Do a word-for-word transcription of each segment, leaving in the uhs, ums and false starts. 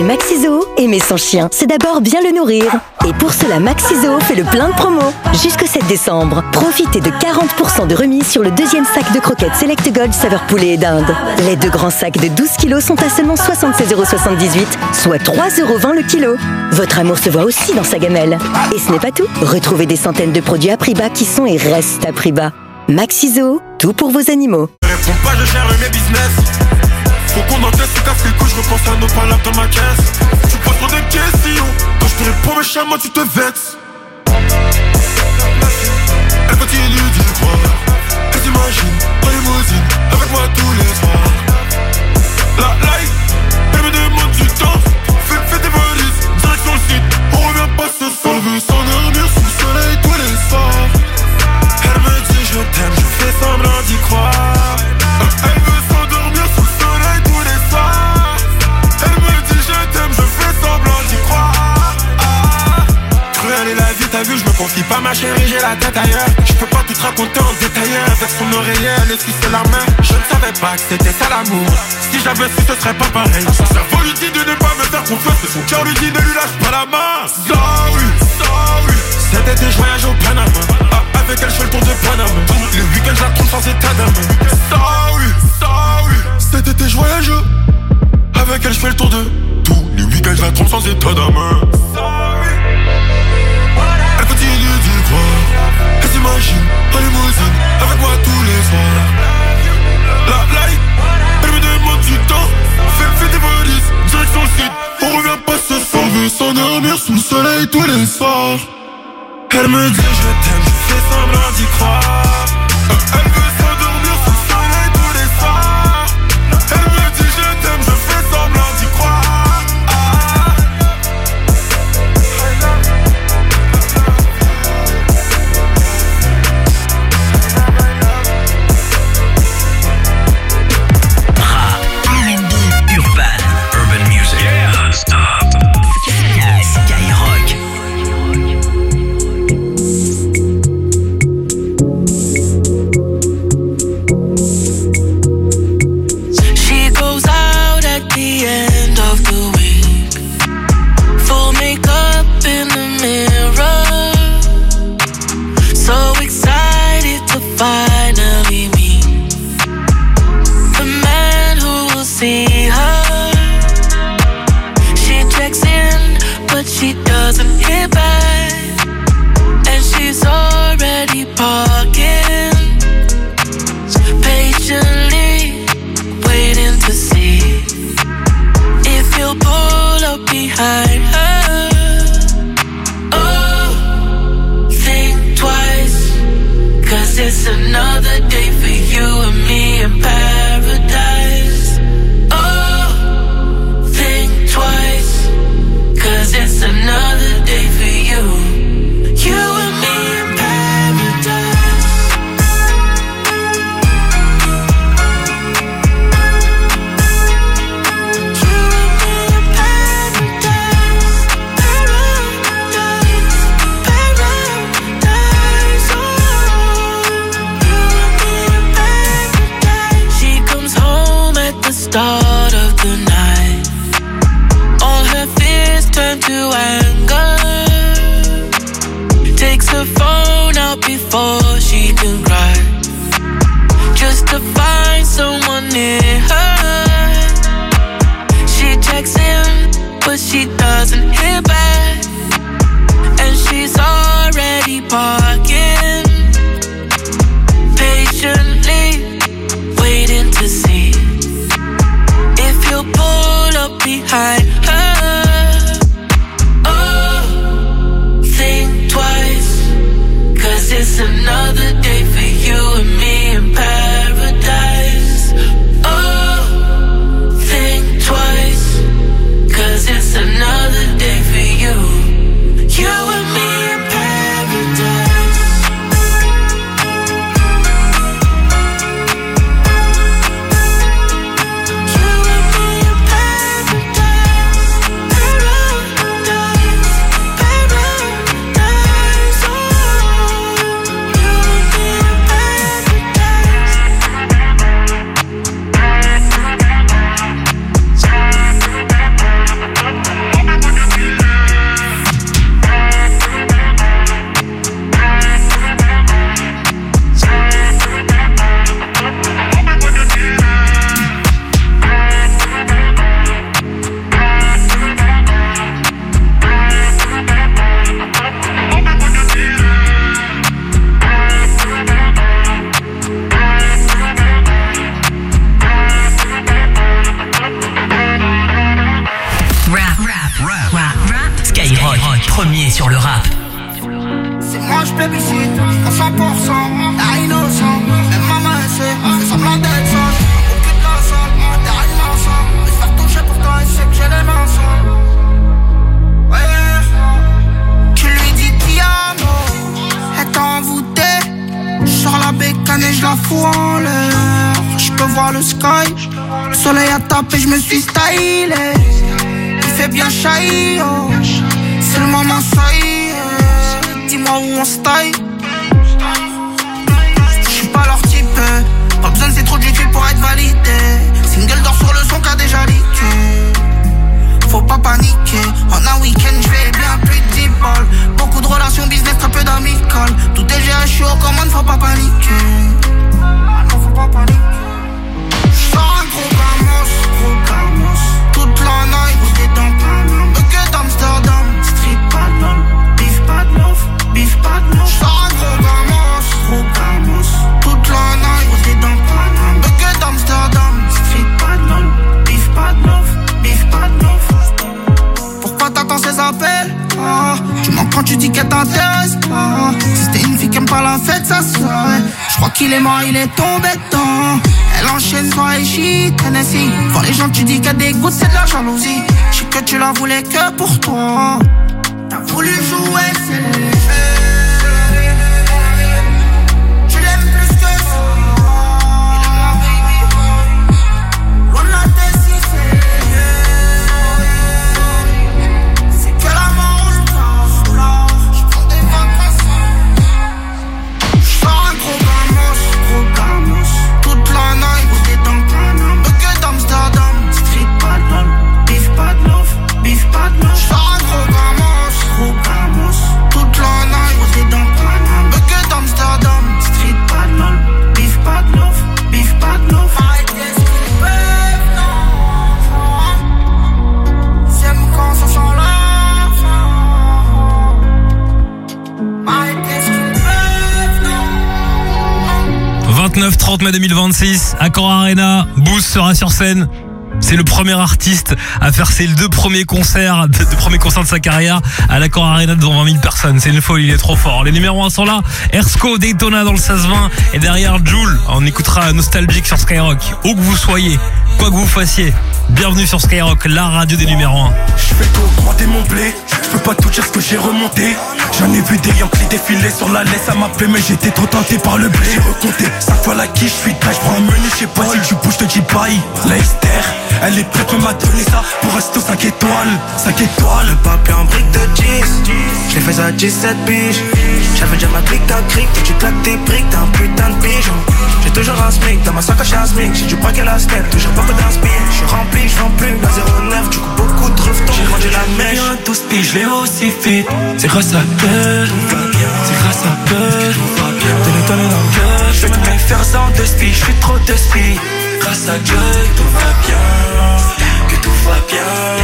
Maxiso, aimer son chien, c'est d'abord bien le nourrir. Et pour cela, Maxiso fait le plein de promos. Jusqu'au sept décembre, profitez de quarante pour cent de remise sur le deuxième sac de croquettes Select Gold saveur poulet et dinde. Les deux grands sacs de douze kilos sont à seulement soixante-seize euros soixante-dix-huit, soit trois euros vingt le kilo. Votre amour se voit aussi dans sa gamelle. Et ce n'est pas tout. Retrouvez des centaines de produits à prix bas qui sont et restent à prix bas. Maxiso, tout pour vos animaux. Réponds pas, je gère mes business. Faut qu'on encaisse, c'est casse les couilles, je repense à nos palabres dans ma caisse. Tu poses trop de questions, quand je te réponds méchamment tu te vexes. Elle continue d'y croire, elle s'imagine dans les limousine avec moi tous les soirs. La life, elle me demande du temps, fais, fais tes valises, direction le site. On revient pas ce soir, elle veut s'endormir sous le soleil tous les soirs. Elle me dit je t'aime, je fais semblant d'y croire. Elle veut s'endormir sous le soleil tous les soirs. Elle me dit je t'aime, je fais semblant d'y croire. Ah. Cruelle est la vie, t'as vu, je me confie pas ma chérie, j'ai la tête ailleurs. Je peux pas tout te raconter en détail. Avec son oreiller, elle esquisse la main. Je ne savais pas que c'était ça l'amour. Si j'avais su, ce serait pas pareil. Son cerveau lui dit de ne pas me faire confiance, et son cœur lui dit ne lui lâche pas la main. Sorry, sorry. Cet été je voyage au Panama. Ah, avec elle je fais le tour de Panama. Le week-end je la trompe sans état d'âme. Sorry, sorry. Cet été je voyage. Avec elle je fais le tour de tous les week-ends je la trompe sans état d'âme. Sorry. Elle continue d'y croire. Elle s'imagine en limousine avec moi tous les soirs. La light, elle me demande du temps. Fais, fais tes valises, direction le site. On revient pas ce soir. On veut s'endormir sous le soleil tous les soirs. Elle me dit je t'aime, je fais semblant d'y croire. Elle veut s'endormir sous le soleil tous les soirs. Elle me dit je t'aime, je fais semblant d'y croire. Ah. R and B, urban, urban music, yeah. Stop. Skyrock. The end of the week, full makeup in the mirror, so excited to finally meet the man who will see her. She checks in, but she doesn't hit back, and she's already parking, patiently waiting to see if you'll pull up behind her. Oh, think twice, cause it's another day for you and me in paradise. Oh, think twice, cause it's another day for you, you and me in paradise. Start of the night, all her fears turn to anger. Takes her phone out before she can cry, just to find someone near her. She checks in, but she doesn't hear back, and she's already parking, patiently waiting to see if you'll pull up behind her. Oh, think twice, cause it's another day for you and me in paradise. Oh, think twice, cause it's another day for you, you and me in paradise. premiers sur le rap. C'est moi je plébiscite, à cent pour cent, à innocent. Même maman elle sait, c'est semblant d'être sage. Aucune de la salle, t'es rien ensemble. Mais se faire toucher pour toi, elle sait que j'ai les mains sales. Ouais, tu lui dis ti amo, elle t'a envoûté. J'sors la bécane et j'la fous en l'air. J'peux voir le sky, le soleil a tapé, j'me suis stylé. Il fait bien chahi, oh. C'est le moment, ça y est. Dis-moi où on se taille. J'suis pas leur type, pas besoin de c'est trop du cul pour être validé. Single d'or sur le son qu'a déjà leaké. Faut pas paniquer, en un week-end j'fais bien plus de dix balles. Beaucoup de relations business, très peu d'amical. Tout est géré, j'suis aux commandes, faut pas paniquer. Ah non, faut pas paniquer. J'sors un gros gamos, gros gamos. Toute la night, j'étais dans Paname. Bucket d'Amsterdam, street pas de lol. Beef pas de love, beef pas de love. J'sors un gros gamos, gros gamos. Toute la night, j'étais dans Paname. Bucket d'Amsterdam, street pas de lol. Beef pas de love, beef pas de love. Pourquoi t'attends ces appels? Ah, tu mens quand tu dis qu'elle t'intéresse pas. Si c'était une fille qui aime pas la fête, ça serait. J'crois qu'il est mort, il est tombé dedans. Elle enchaîne soirée shit, Tennessee. Quand les gens tu dis qu'elle dégoûte, c'est de la jalousie. J'sais que tu la voulais que pour toi. T'as voulu jouer, c'est léger. Tu l'aimes plus que ça. Il aime la baby. Loin de la tête si c'est vingt-neuf trente mai deux mille vingt-six, Accor Arena, Boost sera sur scène. C'est le premier artiste à faire ses deux premiers concerts, deux premiers concerts de sa carrière à l'Accor Arena devant vingt mille personnes. C'est une folie, il est trop fort. Les numéros un sont là. Ersko, Daytona dans le seize vingt. Et derrière Jul, on écoutera Nostalgique sur Skyrock. Où que vous soyez, quoi que vous fassiez, bienvenue sur Skyrock, la radio des numéros un. Je fais tout augmenter mon blé. Je peux pas tout dire ce que j'ai remonté. J'en ai vu des Yankees défiler sur la laisse à m'appeler, mais j'étais trop tenté par le blé. J'ai recompté cinq fois la quiche, je suis taille. Je prends un menu, je sais pas si tu bouges, je te dis bye. La Esther, elle est prête, m'a donné ça pour rester cinq étoiles. cinq étoiles. Le papier en brique de jeans, je l'ai fait à dix-sept piges. J'avais déjà ma clique, ta crique, et tu claques tes briques, t'as un putain de pigeon. J'ai toujours un smic, dans ma sacoche un smic. J'ai du braquet la step, toujours pas que d'inspire. Je suis rempli, je vends plus, la zéro neuf, du coup beaucoup de reftons. J'ai mangé la mèche, douze piges, je l'ai aussi fit. C'est grâce à que tout va bien. C'est grâce à que tout va bien. T'es l'étonné dans le cœur, je vais tout me faire sans de speed. Je suis trop de speed. Grâce à Dieu, tout va bien. Que tout va bien.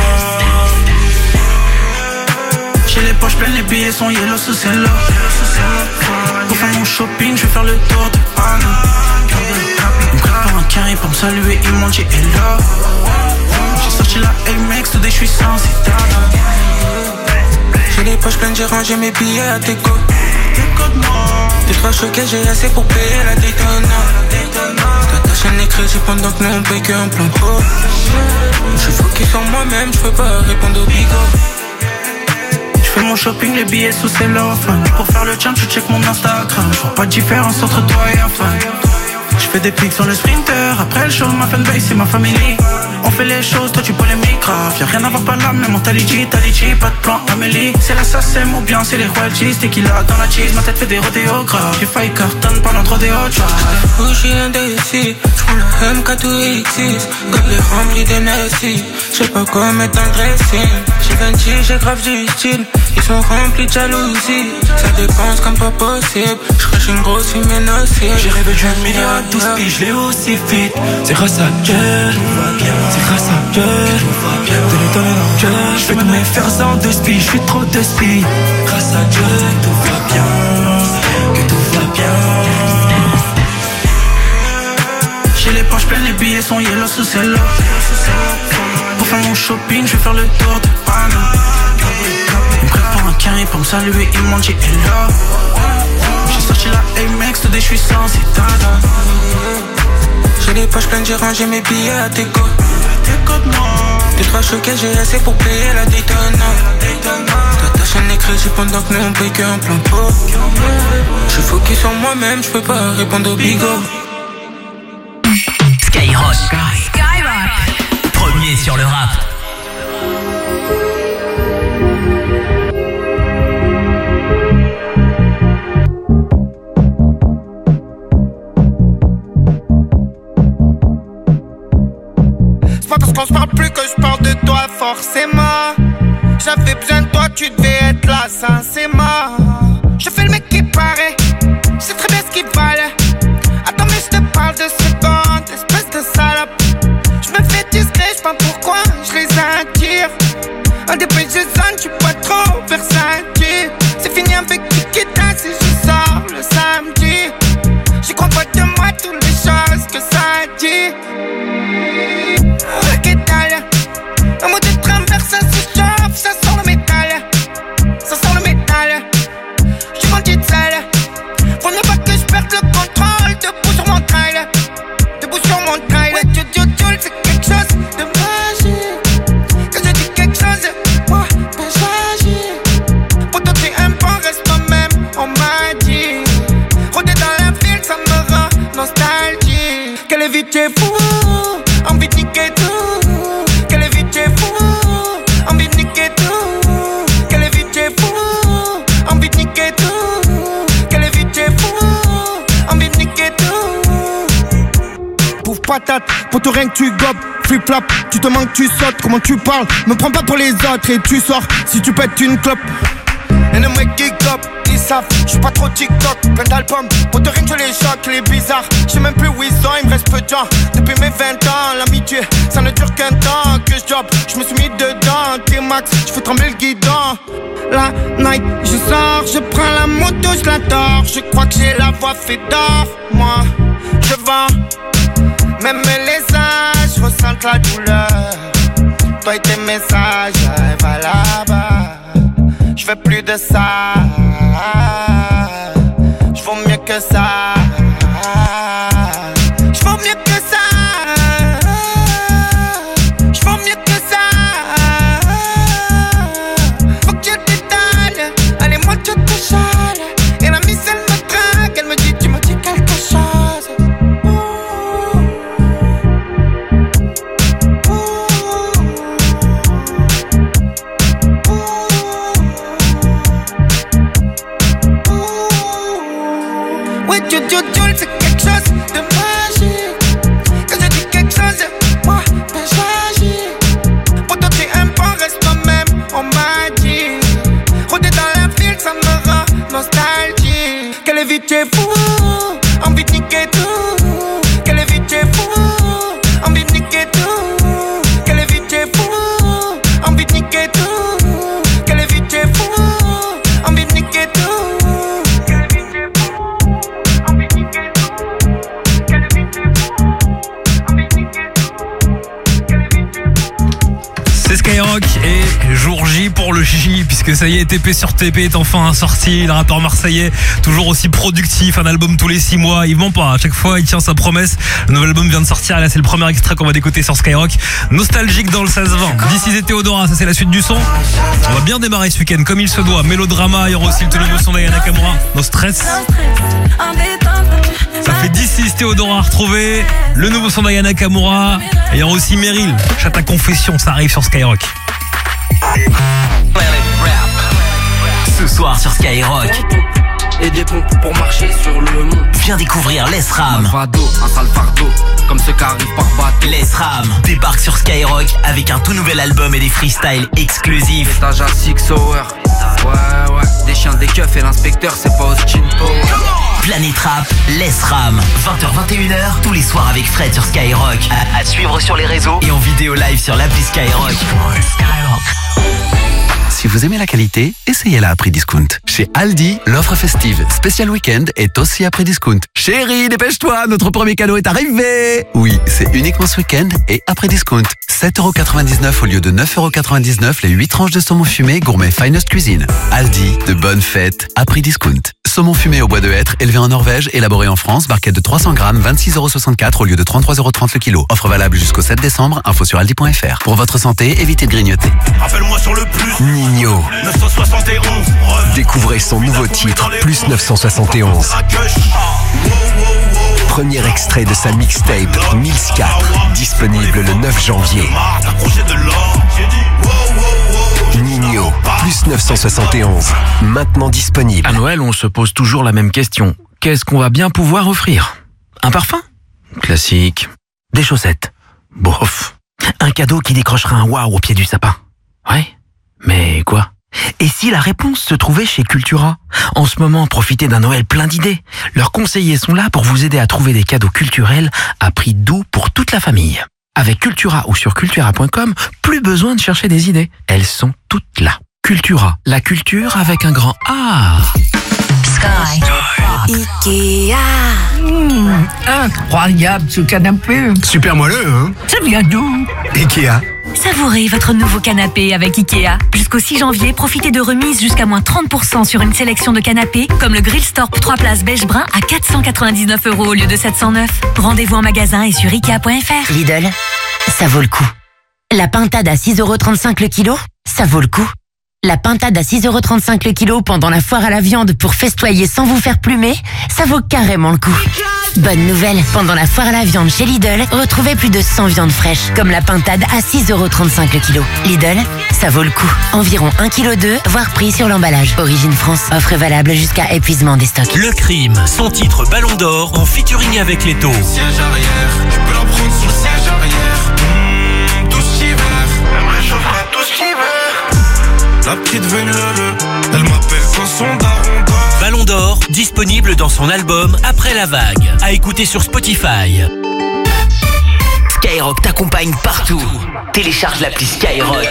J'ai les poches pleines, les billets sont yellow sous celle-là. Pour faire mon shopping, je vais faire le tour de Panama. Ils me prennent pour un carré pour me saluer, ils m'ont dit hello. J'ai sorti la A-Max, today je suis sans citadin. j'ai les poches pleines, j'ai rangé mes billets à déco. T'es trop choqué, j'ai assez pour payer la Daytona. T'as ta chaîne les crédits pendant que nous on paye qu'un plan pro. J'suis focus sur moi-même, j'peux pas répondre au bigot. J'fais mon shopping, les billets sous cellophane. Pour faire le champ, tu check mon Instagram. J'vois pas de différence entre toi et un fan. J'fais des pics sur le sprinter. Après le show, ma fanbase c'est ma famille. On fait les choses, toi tu polémiques grave. Y'a rien à voir par là, même mentalité, tality, pas de plan Amélie. C'est l'assassin ou bien c'est les royalties. Tequila dans la cheese, ma tête fait des rodéos graves. J'ai failli carton pendant trop des hot shots. Où j'suis indécis, j'roule le M quatre ou X six. Comme les remplis d'N j'sais pas quoi mettre dans le dressing. J'ai vingt, j'ai grave du style. Ils sont remplis de jalousie. Ça dépense comme pas possible. J'crache une grosse fumée nocive. J'ai rêvé d'un million à douze piges, je l'ai aussi fit. C'est grâce à Dieu, tout va bien. C'est grâce à Dieu, tout va bien. T'es l'étonné dans le cœur, j'fais tous mes fers sans de speed. J'suis trop de speed. Grâce à Dieu, tout va bien. Que tout va bien. J'ai les poches pleines, les billets sont yellow sous celle-là. Pour faire mon shopping, je vais faire le tour de Panama. Ils me prennent pour un Américains pour me saluer, ils m'ont dit hello. J'ai sorti la A-Max, tout je suis sans état. J'ai les poches pleines, j'ai rangé mes billets à tes côtes. Deux trois choquets, j'ai assez pour payer la Daytona. Toi ta chaîne les crédits pendant que nous on paye qu'un plein pot. J'suis focus sur moi-même, j'peux pas répondre au bigot. Skyrock. Skyrock. Premier sur le rap. C'est pas parce qu'on se parle plus que je parle de toi forcément. J'avais besoin de toi, tu devais être là, ça c'est mort. Je fais le mec qui paraît, je sais très bien ce qu'il fallait. Attends mais je te parle de secondes, espèce de salope. Je me fais discret, je sais pas pourquoi je les attire. Un des pays je zone, tu pas trop versatile. C'est fini avec Kikita si je sors le samedi. J'y crois pas de moi toutes les choses que ça dit. Qu'est-ce un mot de travers, ça se chauffe, ça sent le métal. Ça sent le métal. J'suis vendu de sale. Faut ne pas que je perde le contrôle. Debout sur mon trail. Debout sur mon trail. Ouais, tu tu tu c'est quelque chose de magique. Quand je dis quelque chose, moi, ben j'agis. Pour toi t'es un bon, reste moi-même, on m'a dit. Rôder dans la ville, ça me rend nostalgique. Quelle vie t'es fou, envie de niquer tout. Quelle vie t'es fou, envie de niquer tout. Quelle vie t'es fou, envie de niquer tout. Quelle vie t'es fou, envie de niquer tout. Pouf patate, pour tout rien que tu gobes. Flip flop, tu te manques, tu sautes. Comment tu parles, me prends pas pour les autres. Et tu sors si tu pètes une clope. Et le mec qui gobe, ils savent, j'suis pas trop TikTok. Plein d'albums, pour te rien que je les choque. Les bizarres, j'sais même plus où ils sont, il me reste peu de temps. Depuis mes vingt ans, l'amitié, ça ne dure qu'un temps. Que je job, j'me suis mis dedans. T-Max, j'fais trembler le guidon. La night, je sors, je prends la moto, je la dors. Je crois que j'ai la voix fait d'or. Moi, je vends, même les âges, je ressens la douleur. Toi et tes messages, va là-bas. Je veux plus de ça. Je vaux mieux que ça. Je vaux mieux que ça. Je vaux mieux que ça. Faut que je t'étale. Allez, moi je te chale. Et la mise elle me traque. Elle me dit, tu me dis quelque chose. Ouais, tu, tu, tu, c'est quelque chose de magique. Quand je dis quelque chose, moi, ben j'agis. Pour toi, t'es un bon, reste toi-même, on m'a dit. Rôder dans la ville, ça me rend nostalgique. Quelle vie t'es fou, envie de niquer tout. Quelle vie t'es fou, envie de niquer tout. Quelle vie t'es fou, envie de niquer tout. Quelle vie t'es fou, envie de niquer tout. C'est Skyrock et jour J pour le J, puisque ça y est, T P sur T P est enfin sorti. Le rappeur marseillais, toujours aussi productif, un album tous les six mois. Il ment pas, à chaque fois il tient sa promesse. Le nouvel album vient de sortir et là c'est le premier extrait qu'on va écouter sur Skyrock. Nostalgique dans le seize vingt. D'ici et Théodora, ça c'est la suite du son. On va bien démarrer ce week-end comme il se doit. Mélodrama, il y aura aussi le nouveau son d'Aya Nakamura. No stress. Ça fait dix six Théodora à retrouver. Le nouveau son d'Aya Nakamura. Et il y aura aussi Meryl. Chat à confession, ça arrive sur Skyrock. Ce soir sur Skyrock. Et des pompes pour marcher sur le monde. Viens découvrir Les Ram. Un fardeau, un sale fardeau, comme ceux qui arrivent par bateau. Les Ram débarque sur Skyrock avec un tout nouvel album et des freestyles exclusifs. Étage à Six Hour. Ouais, ouais, des chiens, des keufs et l'inspecteur, c'est pas Austin Power. Planète Rap, Les Ram, vingt heures vingt et une heures, tous les soirs avec Fred sur Skyrock. À, à suivre sur les réseaux et en vidéo live sur l'appli Skyrock. Skyrock. Si vous aimez la qualité, essayez-la à prix discount. Chez Aldi, l'offre festive Special Weekend est aussi à prix discount. Chez Chérie, dépêche-toi, notre premier cadeau est arrivé. Oui, c'est uniquement ce week-end et après discount. sept euros quatre-vingt-dix-neuf au lieu de neuf euros quatre-vingt-dix-neuf les huit tranches de saumon fumé gourmet Finest Cuisine. Aldi, de bonnes fêtes, à prix discount. Saumon fumé au bois de hêtre, élevé en Norvège, élaboré en France, barquette de trois cents grammes, vingt-six euros soixante-quatre au lieu de trente-trois euros trente le kilo. Offre valable jusqu'au sept décembre, info sur aldi point fr. Pour votre santé, évitez de grignoter. Rappelle-moi sur le plus. Nino. neuf cent soixante et onze. Découvrez son nouveau titre, Plus neuf cent soixante et onze. Premier extrait de sa mixtape, Mills quatre, disponible le neuf janvier. Nino, Plus neuf cent soixante et onze, maintenant disponible. À Noël, on se pose toujours la même question. Qu'est-ce qu'on va bien pouvoir offrir? Un parfum? Classique. Des chaussettes? Bof. Un cadeau qui décrochera un waouh au pied du sapin? Ouais. Mais quoi? Et si la réponse se trouvait chez Cultura? En ce moment, profitez d'un Noël plein d'idées. Leurs conseillers sont là pour vous aider à trouver des cadeaux culturels à prix doux pour toute la famille. Avec Cultura ou sur cultura point com, plus besoin de chercher des idées. Elles sont toutes là. Cultura, la culture avec un grand A. Sky. Ikea. Mmh, incroyable ce canapé. Super moelleux, hein? Ça vient d'où? Ikea. Savourez votre nouveau canapé avec Ikea. Jusqu'au six janvier, profitez de remises jusqu'à moins trente pour cent sur une sélection de canapés, comme le Grillstorp trois places beige brun à quatre cent quatre-vingt-dix-neuf euros au lieu de sept cent neuf. Rendez-vous en magasin et sur ikea point fr. Lidl, ça vaut le coup. La pintade à six euros trente-cinq le kilo, ça vaut le coup. La pintade à six euros trente-cinq le kilo pendant la foire à la viande pour festoyer sans vous faire plumer, ça vaut carrément le coup. Bonne nouvelle, pendant la foire à la viande chez Lidl, retrouvez plus de cent viandes fraîches, comme la pintade à six euros trente-cinq le kilo. Lidl, ça vaut le coup. Environ un virgule deux kilos, voire prix sur l'emballage. Origine France, offre valable jusqu'à épuisement des stocks. Le Crime, son titre Ballon d'Or en featuring avec Leto. Siège arrière, tu peux la prendre sur le siège arrière. Mmh, douce hiver, elle me réchauffera tout ce qu'il veut. La petite venue, elle m'appelle quand son daron dort. Ballon d'Or, disponible dans son album Après la vague, à écouter sur Spotify. Skyrock t'accompagne partout. Télécharge l'appli Skyrock.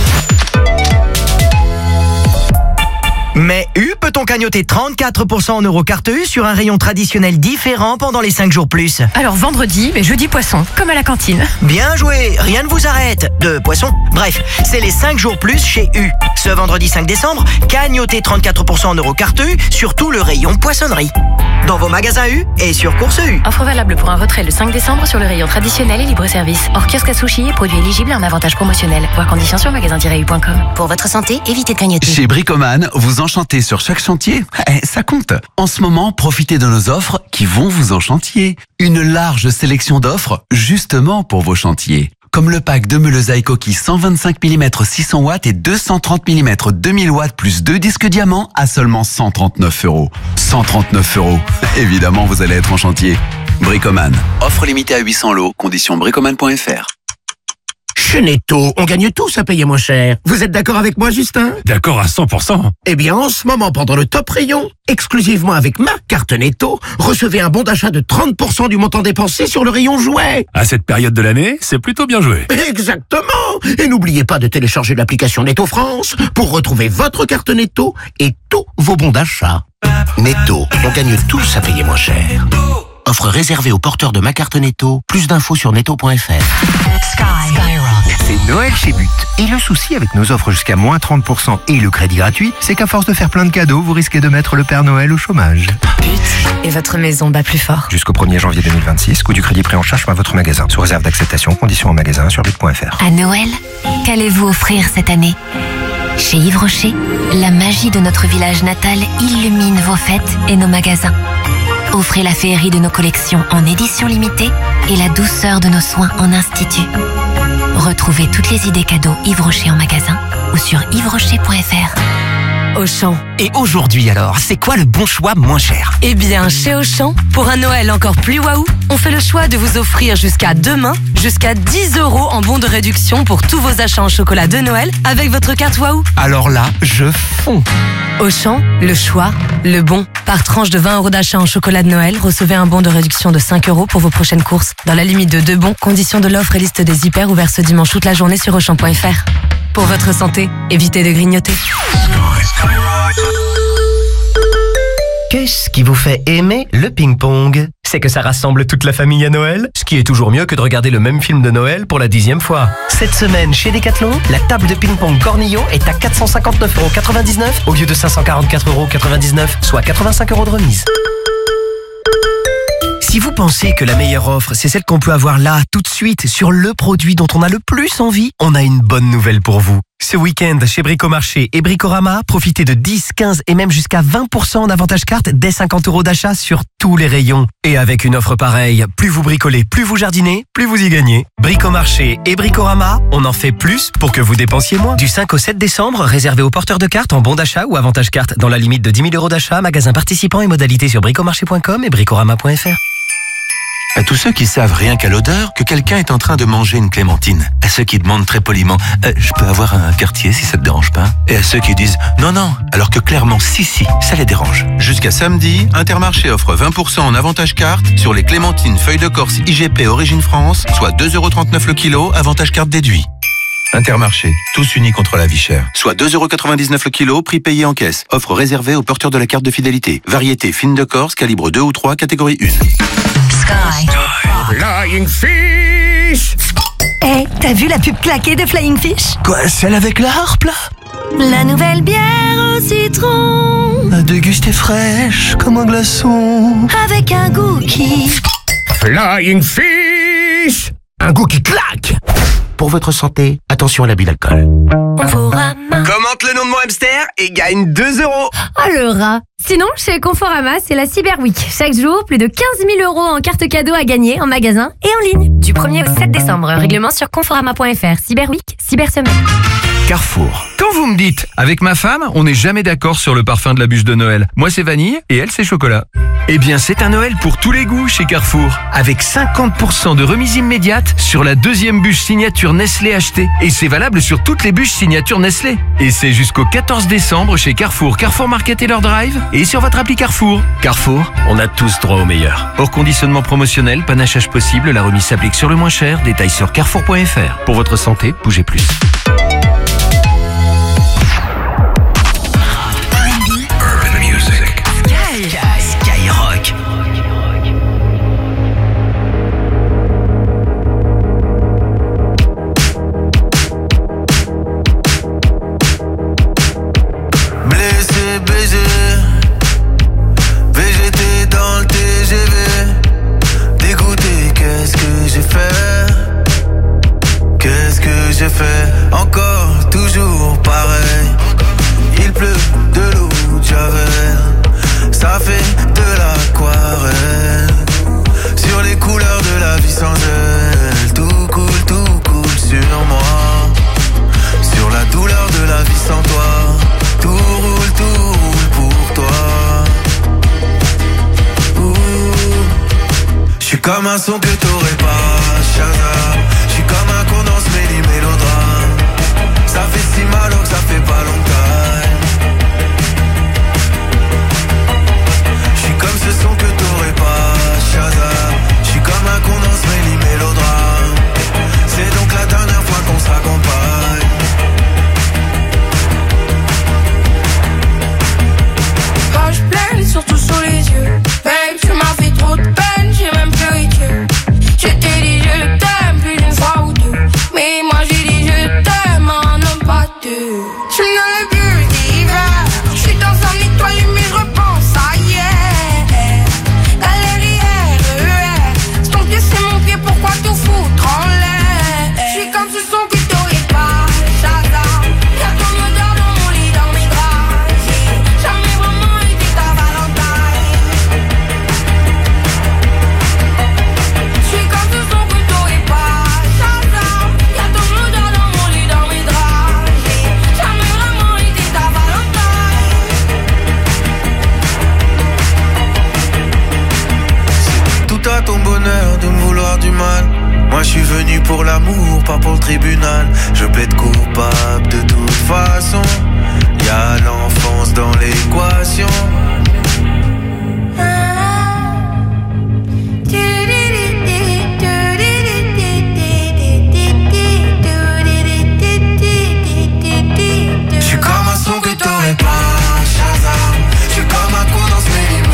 Mais U peut-on cagnoter trente-quatre pour cent en euros carte U sur un rayon traditionnel différent pendant les cinq jours plus? Alors vendredi, mais jeudi poisson, comme à la cantine. Bien joué, rien ne vous arrête. De poisson. Bref, c'est les cinq jours plus chez U. Ce vendredi cinq décembre, cagnotez trente-quatre pour cent en euros carte U sur tout le rayon poissonnerie. Dans vos magasins U et sur Course U. Offre valable pour un retrait le cinq décembre sur le rayon traditionnel et libre-service. Hors kiosque à sushi et produits éligibles à un avantage promotionnel. Voir conditions sur magasin tiret u point com. Pour votre santé, évitez de cagnoter. Chez Bricoman, vous enchantez sur chaque chantier. Eh, ça compte. En ce moment, profitez de nos offres qui vont vous enchantier. Une large sélection d'offres justement pour vos chantiers. Comme le pack de meules Aikoki cent vingt-cinq millimètres six cents watts et deux cent trente millimètres deux mille watts plus deux disques diamants à seulement cent trente-neuf euros. cent trente-neuf euros. Évidemment, vous allez être en chantier. Bricoman. Offre limitée à huit cents lots. Conditions bricoman point fr. Chez Netto, on gagne tous à payer moins cher. Vous êtes d'accord avec moi, Justin? D'accord à cent pour cent. Eh bien, en ce moment, pendant le top rayon, exclusivement avec ma carte Netto, recevez un bon d'achat de trente pour cent du montant dépensé sur le rayon jouets. À cette période de l'année, c'est plutôt bien joué. Exactement. Et n'oubliez pas de télécharger l'application Netto France pour retrouver votre carte Netto et tous vos bons d'achat. Netto, on gagne tous à payer moins cher. Offre réservée aux porteurs de ma carte Netto. Plus d'infos sur netto point fr. C'est Noël chez But. Et le souci avec nos offres jusqu'à moins trente pour cent et le crédit gratuit, c'est qu'à force de faire plein de cadeaux, vous risquez de mettre le Père Noël au chômage. But et votre maison bat plus fort. Jusqu'au premier janvier deux mille vingt-six, coût du crédit pris en charge par votre magasin. Sous réserve d'acceptation, conditions en magasin sur but point fr. À Noël, qu'allez-vous offrir cette année? Chez Yves Rocher, la magie de notre village natal illumine vos fêtes et nos magasins. Offrez la féerie de nos collections en édition limitée et la douceur de nos soins en institut. Retrouvez toutes les idées cadeaux Yves Rocher en magasin ou sur yves rocher point fr. Auchan. Et aujourd'hui alors, c'est quoi le bon choix moins cher? Eh bien, chez Auchan, pour un Noël encore plus waouh, on fait le choix de vous offrir jusqu'à demain, jusqu'à dix euros en bons de réduction pour tous vos achats en chocolat de Noël avec votre carte waouh. Alors là, je fonds. Auchan, le choix, le bon. Par tranche de vingt euros d'achat en chocolat de Noël, recevez un bon de réduction de cinq euros pour vos prochaines courses. Dans la limite de deux bons, conditions de l'offre et liste des hyper ouverts ce dimanche toute la journée sur auchan point fr. Pour votre santé, évitez de grignoter. Qu'est-ce qui vous fait aimer le ping-pong? C'est que ça rassemble toute la famille à Noël, ce qui est toujours mieux que de regarder le même film de Noël pour la dixième fois. Cette semaine, chez Decathlon, la table de ping-pong Cornillon est à quatre cent cinquante-neuf euros quatre-vingt-dix-neuf au lieu de cinq cent quarante-quatre euros quatre-vingt-dix-neuf, soit quatre-vingt-cinq euros de remise. Si vous pensez que la meilleure offre, c'est celle qu'on peut avoir là, tout de suite, sur le produit dont on a le plus envie, on a une bonne nouvelle pour vous. Ce week-end, chez Bricomarché et Bricorama, profitez de dix, quinze et même jusqu'à vingt pour cent en avantage carte dès cinquante euros d'achat sur tous les rayons. Et avec une offre pareille, plus vous bricolez, plus vous jardinez, plus vous y gagnez. Bricomarché et Bricorama, on en fait plus pour que vous dépensiez moins. Du cinq au sept décembre, réservé aux porteurs de cartes en bon d'achat ou avantage carte dans la limite de dix mille euros d'achat, magasin participant et modalités sur bricomarché point com et bricorama point f r. À tous ceux qui savent rien qu'à l'odeur que quelqu'un est en train de manger une clémentine. À ceux qui demandent très poliment euh, « Je peux avoir un quartier si ça te dérange pas ?» Et à ceux qui disent « Non, non », alors que clairement si, si, ça les dérange. Jusqu'à samedi, Intermarché offre vingt pour cent en avantage carte sur les clémentines feuilles de Corse I G P Origine France, soit deux euros trente-neuf le kilo, avantage carte déduit. Intermarché, tous unis contre la vie chère. Soit deux euros quatre-vingt-dix-neuf le kilo, prix payé en caisse. Offre réservée aux porteurs de la carte de fidélité. Variété fine de Corse, calibre deux ou trois, catégorie un. Sky. Flying Fish. Eh, hey, t'as vu la pub claquée de Flying Fish? Quoi, celle avec la harpe là? La nouvelle bière au citron. À déguster fraîche comme un glaçon. Avec un goût qui... Flying Fish. Un goût qui claque. Pour votre santé, attention à l'abus d'alcool. Commente le nom de mon hamster et gagne deux euros. Oh le rat. Sinon, chez Conforama, c'est la Cyber Week. Chaque jour, plus de quinze mille euros en carte cadeau à gagner en magasin et en ligne. Du premier au sept décembre, règlement sur conforama point f r. Cyber Week, Cyber Semaine. Carrefour. Quand vous me dites, avec ma femme, on n'est jamais d'accord sur le parfum de la bûche de Noël. Moi c'est vanille et elle c'est chocolat. Eh bien c'est un Noël pour tous les goûts chez Carrefour. Avec cinquante pour cent de remise immédiate sur la deuxième bûche signature Nestlé achetée. Et c'est valable sur toutes les bûches signature Nestlé. Et c'est jusqu'au quatorze décembre chez Carrefour, Carrefour Market et leur drive et sur votre appli Carrefour. Carrefour, on a tous droit au meilleur. Hors conditionnement promotionnel, panachage possible, la remise s'applique sur le moins cher. Détails sur carrefour point f r. Pour votre santé, bougez plus. Skyrock. Blessé, baisé, V G T dans le T G V. Dégoûté, qu'est-ce que j'ai fait? Qu'est-ce que j'ai fait? Encore, toujours pareil. Il pleut de l'eau de Javel. Ça fait de l'aquarelle sur les couleurs de la vie sans elle. Tout coule, tout coule sur moi. Sur la douleur de la vie sans toi. Tout roule, tout roule pour toi. J'suis comme un son que t'aurais pas, Shazam. J'suis comme un condense méli mélodrame. Ça fait si mal que ça fait pas longtemps. Comme ce son que t'aurais pas, Shazam. J'suis comme un condense méli mélodrame. C'est donc la dernière fois qu'on s'accompagne. Quand je pleure, surtout sous les yeux. Babe, tu m'as fait trop de peine, j'ai même pleuré Dieu. Je t'ai dit je t'aime plus d'une fois ou deux. Mais moi j'ai dit je t'aime un homme pas deux. Je suis dans le bus d'hiver. J'suis dans un étoile mais je repense à hier. Pourquoi tout foutre en l'air? J'suis comme ce son que t'aurais pas, Shazam. Y'a ton odeur dans mon lit, dans mes draps. J'ai jamais vraiment été ta Valentine. J'suis comme ce son que t'aurais pas, Shazam. Y'a ton odeur dans mon lit, dans mes draps. J'ai jamais vraiment été ta Valentine. Tout à ton bonheur de me vouloir du mal. Moi je suis venu pour l'amour, pas pour le tribunal. Je plaide coupable de toute façon. Y'a l'enfance dans l'équation. J'suis comme un son que t'aurais pas, Shazam. J'suis comme un condense méli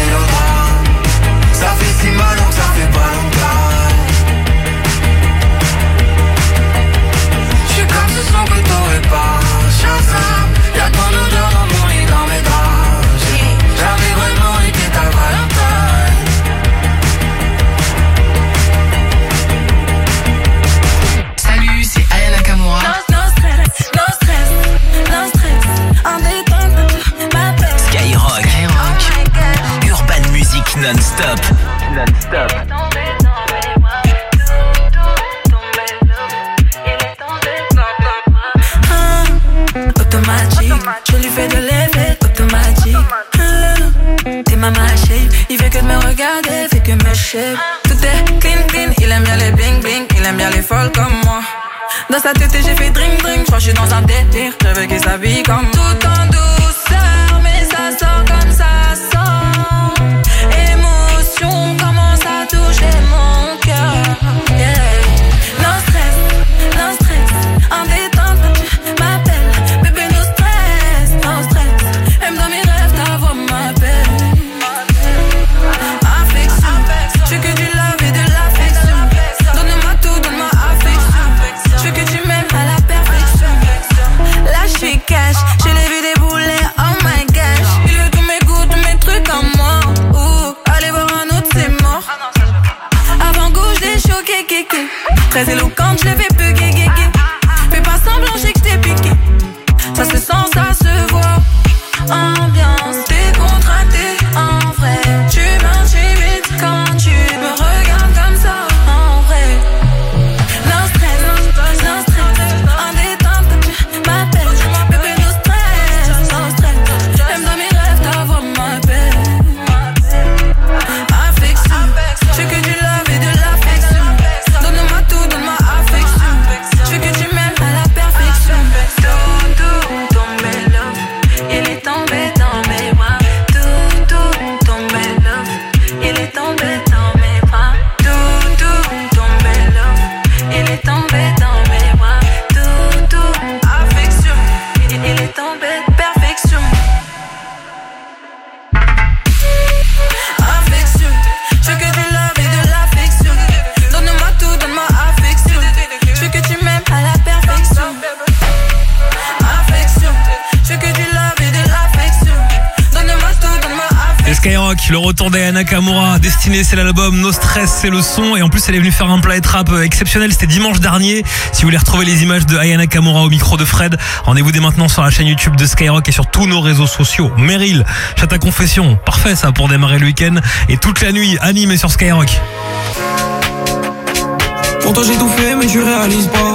automatique. Je lui fais de l'effet automatique. Mmh. T'es ma shape, il fait que de me regarder, fait que me shape. Tout est clean clean, il aime bien les bling bling, il aime bien les folles comme moi. Dans sa tête j'ai fait drink drink, j'crois que j'suis dans un délire. Je veux qu'il s'habille comme moi. Tout en douceur, mais ça sort comme ça sort. Émotion commence à toucher mon cœur. Yeah. Non stress, non stress, en détente tu m'appelles. Bébé no stress, non stress. Même dans mes rêves ta voix m'appelle. Affection, je veux que du love et de l'affection. Donne-moi tout, donne-moi affection. Je veux que tu m'aimes à la perfection. Là je suis cash, je l'ai vu débouler, oh my gosh. Il veut tous mes goûts, tous mes trucs en moi. Ouh, allez voir un autre c'est mort. Avant goût je l'ai choqué, kéké. Très éloquente, je l'ai fait peu guégué. Fais pas semblant, j'ai que je t'ai piqué. Ça se sent, ça se voit. Ambiance décontractée, en vrai. Tu m'intimides quand tu me regardes comme ça, en vrai. Non stress, non stress, en détente tu m'appelles. Bébé no stress, non stress. Même dans mes rêves ta voix m'appelle. Affection, je veux que du love et de l'affection. Donne-moi tout, donne-moi affection. Je veux que tu m'aimes à la perfection. Tout, tout, tombé love, il est tombé dans mes bras. Tout, tout, tombé love, il est tombé dans mes bras. Tout, tout, tombé love, il est tombé dans mes bras. Tout, tout, affection, il, il est tombé perfection. Affection, je veux que du love et de l'affection. Donne-moi tout, donne-moi affection. Je veux que tu m'aimes à la perfection. Affection, je veux que du love et de l'affection. Donne-moi tout, donne-moi affection. Et Skyrock, le retour d'Aya Nakamura. Destiné, c'est l'album, No Stress, c'est le son. Et en plus, elle est venue faire un Planet Rap exceptionnel. C'était dimanche dernier. Si vous voulez retrouver les images de Aya Nakamura au micro de Fred, rendez-vous dès maintenant sur la chaîne YouTube de Skyrock et sur tous nos réseaux sociaux. Meryl, Chata Confession. Parfait ça pour démarrer le week-end. Et toute la nuit, animé sur Skyrock. Pour toi j'ai tout fait mais tu réalises pas.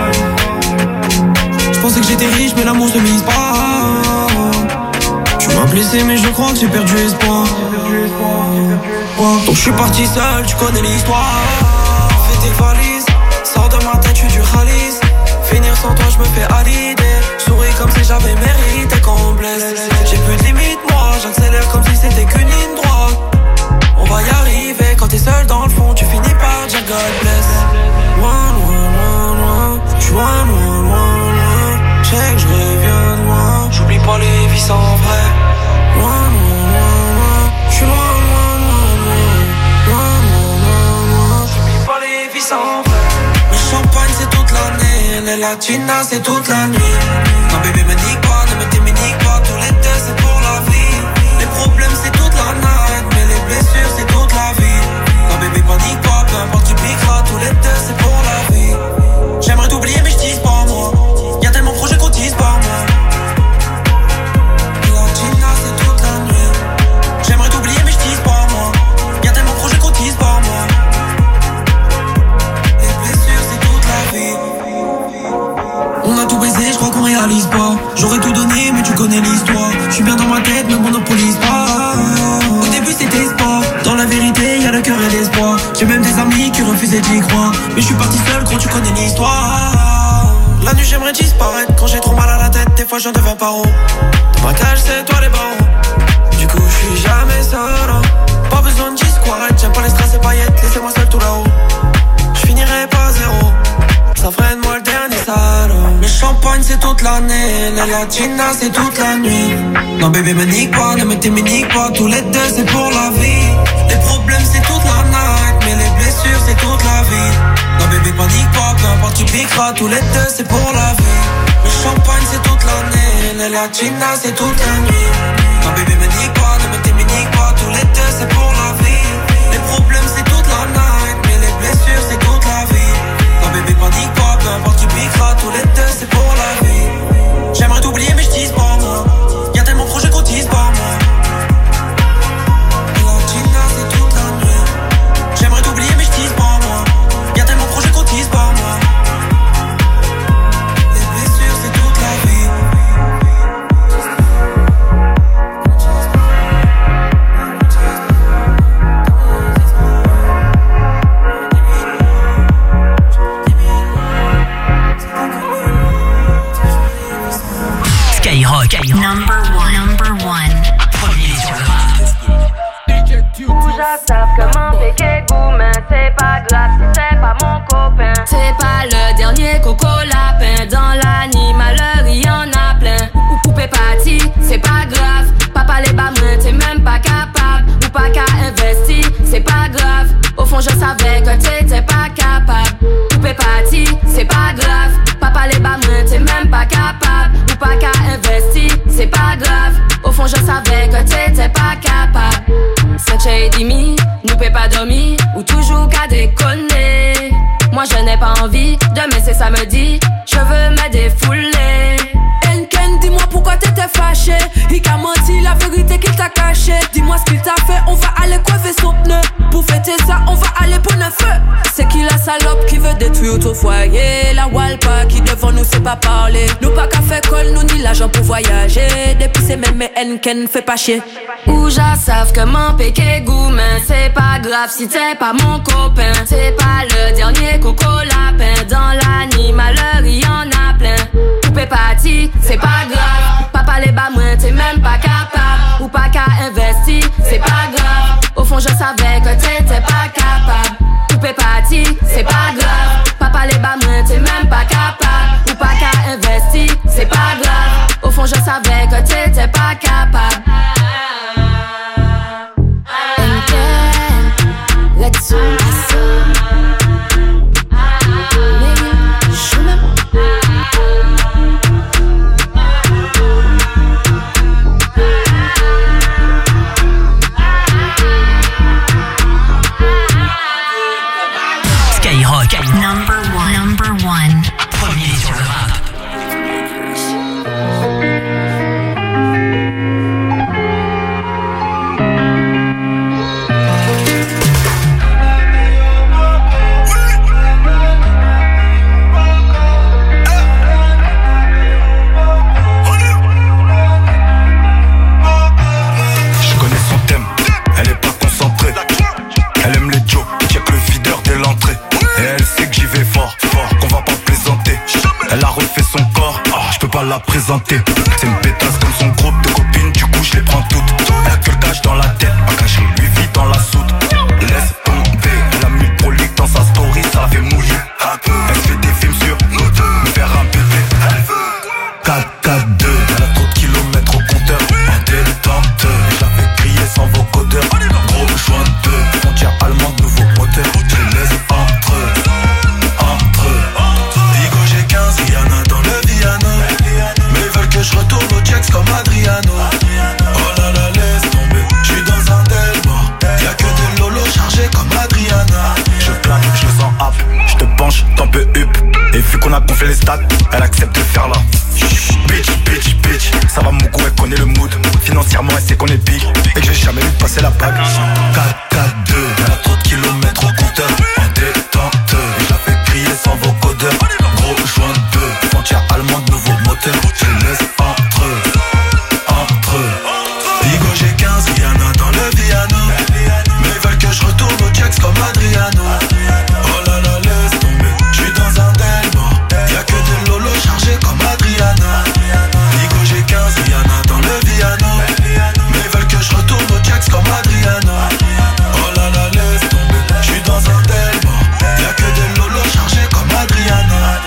Je pensais que j'étais riche mais l'amour se mise pas. Tu m'as blessé mais je crois que j'ai perdu espoir. Donc je suis parti seul, tu connais l'histoire. Fais tes valises, sors de ma tête, je suis du Khalis. Finir sans toi je me fais à l'idée. Souris comme si j'avais mérité qu'on me blesse. J'ai plus de limite moi, j'accélère comme si c'était qu'une ligne droite. On va y arriver, quand t'es seul dans le fond tu finis par dire God bless. Loin, loin, loin, loin, j'suis loin, loin, loin, loin. J'sais que j'reviens de loin, j'oublie pas les vies sans vrai. Loin, loin, loin, loin, j'suis loin, loin, loin, loin. Loin, loin, loin, loin, j'oublie pas les vies sans vrai. Le champagne c'est toute l'année, les latinas c'est toute la nuit. Non bébé me nique pas, ne me t'éminique pas, tous les deux c'est pour la vie. Les problèmes c'est toute la night, mais les blessures c'est toute la vie. Non bébé panique pas, peu importe tu piqueras, tous les deux c'est pour la vie. J'aimerais t'oublier mais je tease pas moi. Y'a tellement de projets qu'on tease par moi. Latina c'est toute la nuit. J'aimerais t'oublier mais je tease pas moi. Y'a tellement de projets qu'on tease par moi. Les blessures c'est toute la vie. On a tout baisé, je crois qu'on réalise pas. J'aurais tout donné mais tu connais l'histoire. Je suis bien dans ma tête, ne monopolise pas. Au début c'était sport. Dans la vérité y'a le cœur et l'espoir. J'ai même des amis qui refusaient d'y croire. Mais je suis parti seul, gros tu connais l'histoire. La nuit j'aimerais disparaître. Quand j'ai trop mal à la tête, des fois j'en deviens paro. Dans ma cage c'est toi les barreaux. Du coup je suis jamais seul hein. Pas besoin de discours, j'aime pas les strass et paillettes. Laissez-moi seul tout là-haut. Je finirai pas zéro. Ça ferait de moi le dernier salaud. Le champagne c'est toute l'année, les latinas c'est toute la nuit. Non bébé me nique pas, ne me t'éminique pas, tous les deux c'est pour la vie. Les problèmes c'est toute la night, mais les blessures c'est toute la vie. Non bébé panique pas, peu importe tu piqueras, tous les deux c'est pour la vie. Le champagne c'est toute l'année, les latinas c'est toute la nuit. Non bébé me nique pas, ne me t'éminique pas, tous les deux c'est pour la vie. Les problèmes c'est toute la night, mais les blessures c'est toute la vie. Non bébé panique pas, peu importe tu piqueras, tous les deux c'est pour la vie. J'aimerais t'oublier mais je tease pas moi. Y'a tellement de projets qu'on tease pas moi. Latina c'est toute la nuit. J'aimerais t'oublier mais je tease pas moi. Y'a tellement de projets qu'on tease pas moi. Les blessures c'est toute la vie. Skyrock. Skyrock. Number one. Number one. Premier sur le rap. Rouge savent comment péquer goût, mais c'est pas grave si c'est pas mon copain. C'est pas le dernier coco lapin. Dans l'animaleur, il y en a plein. Ou poupée party, c'est pas grave. Papa les bas mains, t'es même pas capable. Ou pas qu'à investir, c'est pas grave. Au fond, je savais que t'étais pas capable. Poupée party, c'est pas grave. Papa les bas mains, t'es même pas capable. Ou pas qu'à investir, c'est pas grave. Au fond, je savais que t'étais pas capable. cinq et demi, nous paie pas dormir. Ou toujours qu'à déconner. Moi je n'ai pas envie, demain c'est samedi. Je veux me défouler. Enken, dis-moi pourquoi t'étais fâché. Il t'a menti la vérité qu'il t'a caché. Dis-moi ce qu'il t'a fait, on va aller coiffer son pneu. Pour fêter ça, on va aller pour neuf feu. C'est qui la salope qui veut détruire ton foyer. La Walpa qui devant nous sait pas parler. Nous pas qu'à faire colle, nous ni l'argent pour voyager. Depuis c'est même mais Enken fait pas chier. Ouja savent comment péquer goût, mais c'est pas grave si t'es pas mon copain. C'est pas le dernier coco lapin. Dans l'animaleur, il y en a plein. Poupée party, c'est pas grave. Papa les bas moins, t'es même pas capable. Ou pas qu'à investir, c'est pas grave. Au fond, je savais que t'étais pas capable. Poupée party, c'est pas grave. Papa les bas moins, t'es même pas capable. Ou pas qu'à investir, c'est pas grave. Au fond, je savais que t'étais pas capable. Let's go. Skyrock. Number one. Number one. Premier sur le rap. Je connais son thème, elle est pas concentrée. Elle aime les jokes, check le videur dès l'entrée. Et elle sait que j'y vais fort, fort, qu'on va pas plaisanter. Elle a refait son corps, oh, je peux pas la présenter. C'est une pétasse comme son groupe de copines, du coup je les prends toutes. Elle a que le cash dans la tête, pas caché, lui vit dans la soude. Laisse tomber, elle a mis le prolique dans sa story, ça la fait mouiller. Elle fait des films sur nous deux, me faire un bébé. Elle veut quatre quatre deux, elle a trop de kilomètres au compteur. En détente, je la fais crier sans vocodeur. Gros joint de deux, frontière allemande, nouveau moteur. Je les laisse entre eux, entre eux. Digo j'ai quinze, Rihanna dans le Viano. Mais ils veulent que je retourne au checks comme Adriano. Oh là là, laisse tomber, j'suis dans un Delmore. Y'a que des lolos chargés comme Adriana. Je claque, je le sens hap, je te penche, t'en peux up. Et vu qu'on a gonflé les stats, elle accepte de faire là. Bitch, bitch, bitch, ça va mon coup, elle connaît le mood. Financièrement, elle sait qu'on est big et que j'ai jamais vu passer la bague. quatre quatre deux, elle a trop de kilomètres au compteur. En détente, je la fais crier sans vocodeur. Gros joint de deux, frontière allemande, nouveau moteur. Je les laisse entre eux, entre eux. Digo j'ai quinze, Rihanna dans le Viano. Mais ils veulent que je retourne au checks comme Adriano. Oh là là, laisse tomber, j'suis dans un Delmore. Y'a que des lolos chargés comme Adriana. Digo j'ai quinze, Rihanna dans le Viano. Mais ils veulent que je retourne au checks comme Adriano. Oh là là, laisse tomber, j'suis dans un Delmore. Y'a que des lolos chargés comme Adriana.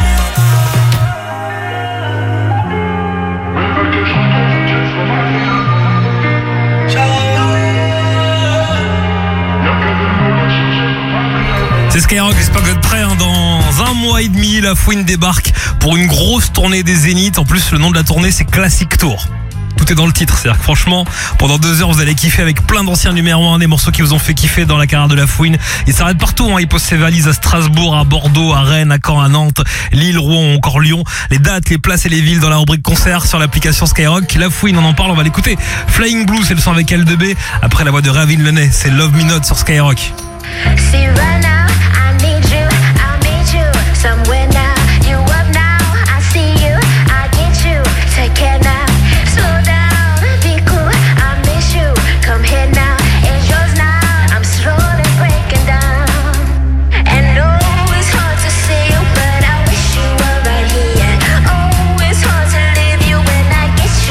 C'est Skyrock, j'espère que vous êtes prêts. Hein. Dans un mois et demi, la Fouine débarque pour une grosse tournée des Zéniths. En plus, le nom de la tournée, c'est Classic Tour. Tout est dans le titre, c'est-à-dire que franchement, pendant deux heures, vous allez kiffer avec plein d'anciens numéros un, des morceaux qui vous ont fait kiffer dans la carrière de la Fouine. Il s'arrête partout, hein. Il pose ses valises à Strasbourg, à Bordeaux, à Rennes, à Caen, à Nantes, Lille, Rouen, encore Lyon. Les dates, les places et les villes dans la rubrique concert sur l'application Skyrock. La Fouine, on en parle, on va l'écouter. Flying Blue, c'est le son avec L deux B. Après la voix de Ravin Lenay, c'est Love Me Not sur Skyrock. See right now, I need you, I need you somewhere now. You up now, I see you, I get you. Take care now, slow down, be cool. I miss you, come here now. It's yours now, I'm slowly breaking down. And oh, it's hard to see you, but I wish you were right here. Oh, it's hard to leave you when I get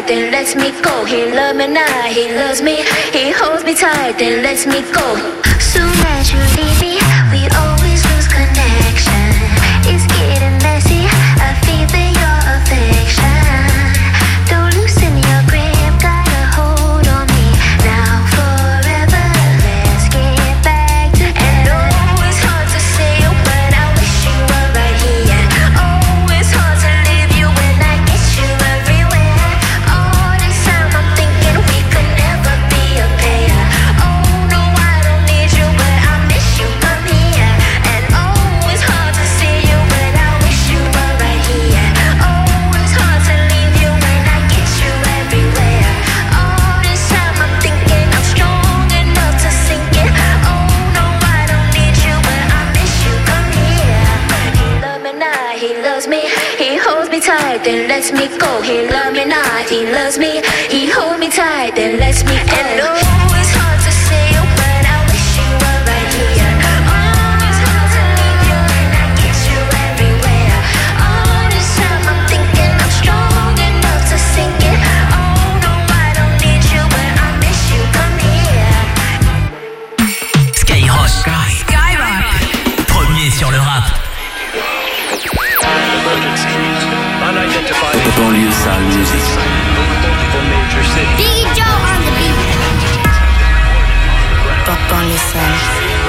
tight, then lets me go. He love me now, he loves me. He holds me tight, then lets me go. Soon as you leave me, we always lose connection. It's getting messy, I feel that your affection. Don't loosen your grip, got a hold on me. Now forever, let's get back together. And oh, it's hard to say, but I wish you were right here. Oh, it's hard to leave you when I get you everywhere. All this time I'm thinking we could never be a pair. Oh no, I don't need you, but I miss you, come here. And oh, it's hard to see you, but I wish you were right here. Oh, it's hard to leave you when I get you everywhere. All this time I'm thinking I'm strong enough to sink it. Oh no, I don't need you, but I miss you, come here. He love me now, he loves me. He holds me tight, then lets me go. He love me now, he loves me. He holds me tight, then lets me go. And oh, it's hard to say, but I wish you were right here. Oh, it's hard to leave you when I get you everywhere. All this time I'm thinking I'm strong enough to sink it. Oh no, I don't need you, but I miss you, come here. Skyrock. Skyrock. Premier sur le rap. Banlieue sale musique. Biggie Joe on the beat. Banlieue sale.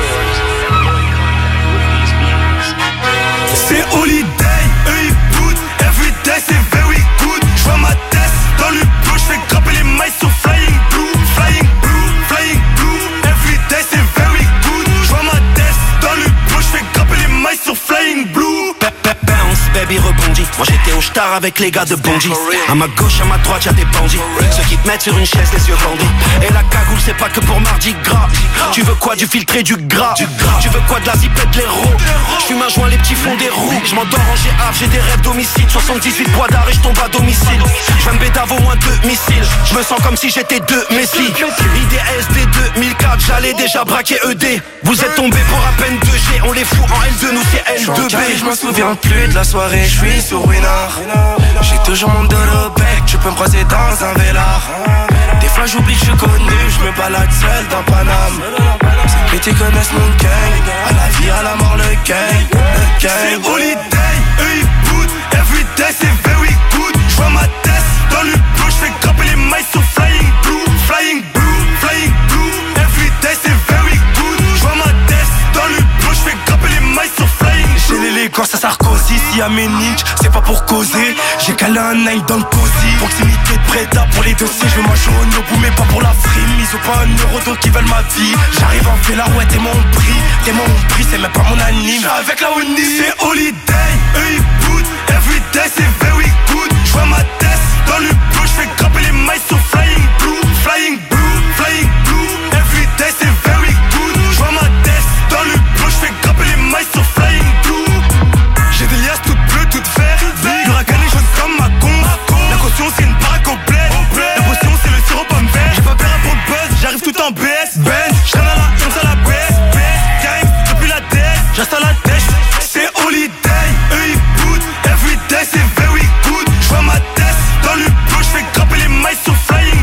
C'est holiday, eux ils boutent. Everyday c'est very good. J'vois ma tête dans le blue. J'fais grimper les mailles sur flying blue. Flying blue, flying blue. Everyday c'est very good. J'vois ma tête dans le blue. J'fais grimper les mailles sur flying blue. Bounce, baby rebondit. Moi j'étais au star avec les gars de Bondy. À ma gauche, à ma droite, y'a des bandits. Ceux qui te mettent sur une chaise, les yeux bandits. Et la cagoule, c'est pas que pour mardi gras. Tu veux quoi, du filtré, du gras. Tu veux quoi, de la zipette, de l'héros. J'fume un joint, les petits fonds des roues. J'm'endors en G A, j'ai des rêves d'homicide. soixante-dix-huit bois d'arrêt, j'tombe à domicile. J'veux me bédave au moins deux missiles. J'me sens comme si j'étais deux Messi. I D S D deux mille quatre, j'allais déjà braquer E D. Vous êtes tombés pour à peine deux G. On les fout en L deux, nous c'est L deux B. Je m'en souviens plus de la soirée, je suis sur Winard. J'ai toujours mon dos au bec, tu peux me croiser dans un vélard. Des fois j'oublie que je suis connu, je me balade seul dans Paname. Ces petits connaissent mon gang, à la vie, à la mort, le gang, le gang. C'est holiday, eux ils boutent. Everyday c'est very good. J'vois ma tête dans le blue. J'fais grimper les mailles sur flying blue. Flying blue, flying blue. Everyday c'est very good. J'vois ma tête dans le blue. J'fais grimper les mailles sur flying blue. J'ai l'élégance à Sarkozy, si à mes niches, c'est pas pour causer. J'ai calé un nine dans le cosy. Proximité de Preda pour les dossiers, je veux moi jaune au bout mais pas pour la frime. Ils ont pas un euro donc ils veulent ma vie. J'arrive en vélo, ouais t'es mon prix. T'es mon prix, c'est même pas mon anime. Avec la Winnie, c'est holiday, eux ils boutent. Everyday c'est very good. J'vois ma tête dans le blue. J'fais grimper les mailles sur flying blue. Flying blue, flying blue. Everyday c'est very good. J'vois ma tête dans le blue. J'fais grimper les mailles sur flying blue. J'ai des liasses toutes bleues, toutes vertes. L'huracan est jaune comme ma con. La caution c'est une baraque complète. La potion c'est le sirop pomme verte. J'ai pas peur pour le buzz, j'arrive tout en B S. Ben, j'traîne à la comme ça la B S. B S, gang, depuis la tête, j'reste à la tête. C'est holiday, eux ils boutent. Everyday c'est very good. J'vois ma tête dans le blue, j'fais grimper les mailles sur flying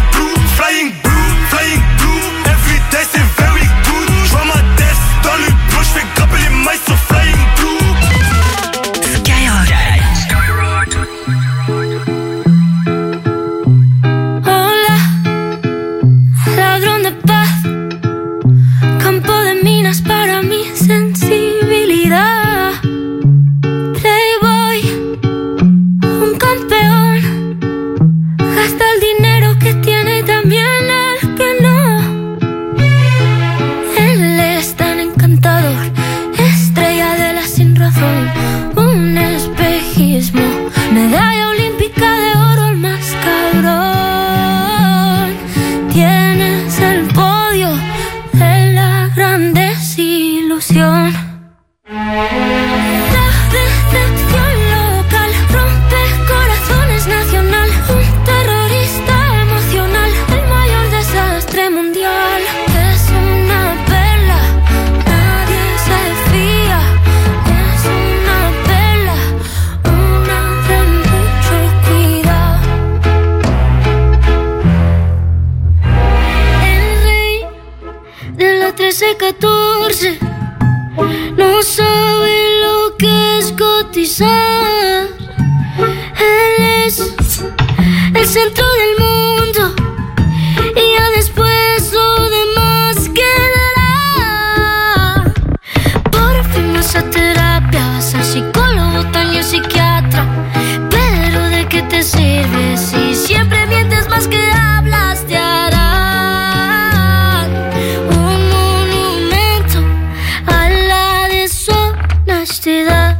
trece, catorce. No sabe lo que es cotizar. Él es el centro del mundo y ya después lo demás quedará. Por fin vas a terapia, vas al psicólogo, tal y al psiquiatra. Pero ¿de qué te sirve si siempre mientes más que hablas? Te harán un monumento a la deshonestidad.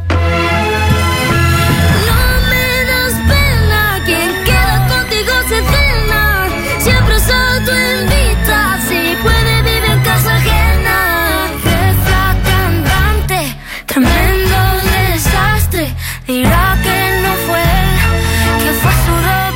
No me das pena, quien queda contigo se cena. Siempre se autoinvita, si puede vive en casa ajena. Jefa cantante, tremendo desastre. Dirá que no fue él, que fue su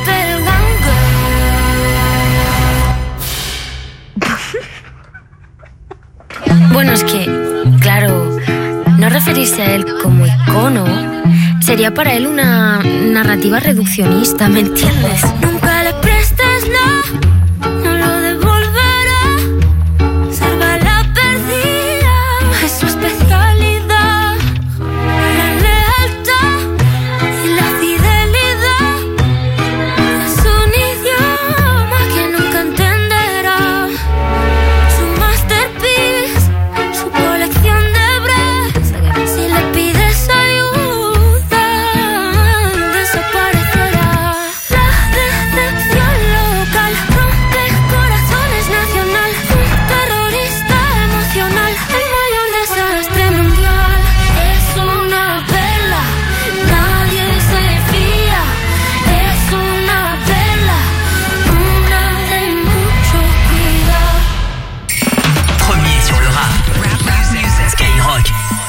doppelganger. Bueno, es que, claro, no referirse a él como icono sería para él una narrativa reduccionista, ¿me entiendes? Nunca le prestes nada, no lo devolverá. Ser bala perdida es su especialidad. La lealtad y la fidelidad es un idioma que nunca entenderá. Su masterpiece, su colección de breves. Si le pides ayuda, desaparecerá. La decepción local rompe corazones nacional. Un terrorista emocional, el mayor desastre mundial. Es una vela, nadie se fía. Es una vela, una de mucho cuidado. Premier sur le rap. Skyrock.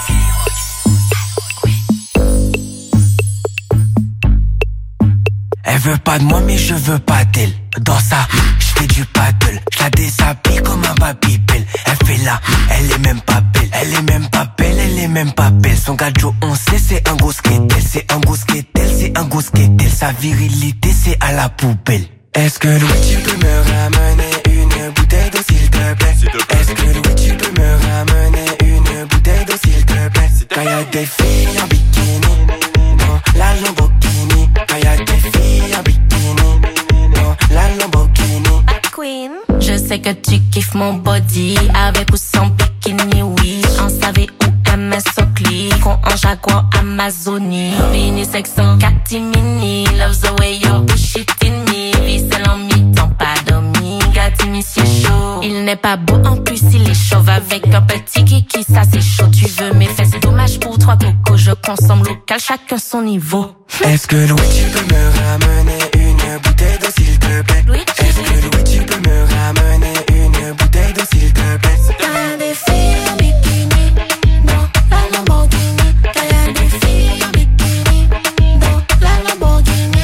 Elle veut pas de moi mais je veux pas d'elle. Dans ça, je fais du paddle. Je la déshabille comme un babybel. Elle fait là, elle est même pas belle. Elle est même pas belle, elle est même pas belle. Son gadjo on sait c'est un gros skatel. C'est un gros skatel, c'est un gros skatel. Sa virilité c'est à la poubelle. Est-ce que Louis tu peux me ramener une bouteille d'eau s'il te plaît? Est-ce que Louis tu peux me ramener une bouteille d'eau s'il te plaît? Quand y'a des filles en bikini dans la Lamborghini. Quand y'a des filles en bikini dans la Lamborghini. Queen. Je sais que tu kiffes mon body avec ou sans bikini, oui. En savé ou M S au clic, con en Jaguar Amazonie. Mini sexant, catimini, loves the way you push it in me. Vissel en mi-temps, pas dormi, Gatimi c'est chaud. Il n'est pas beau en plus, il est chauve avec un petit kiki, ça c'est chaud. Tu veux mes fesses, dommage pour trois cocos. Je consomme local, chacun son niveau. Est-ce que Louis tu peux me ramener une bouteille d'eau s'il te plaît? Est-ce que Louis tu peux me ramener une bouteille d'eau s'il te plaît? Y'a des filles en bikini dans la Lamborghini. Y'a des filles en bikini dans la Lamborghini.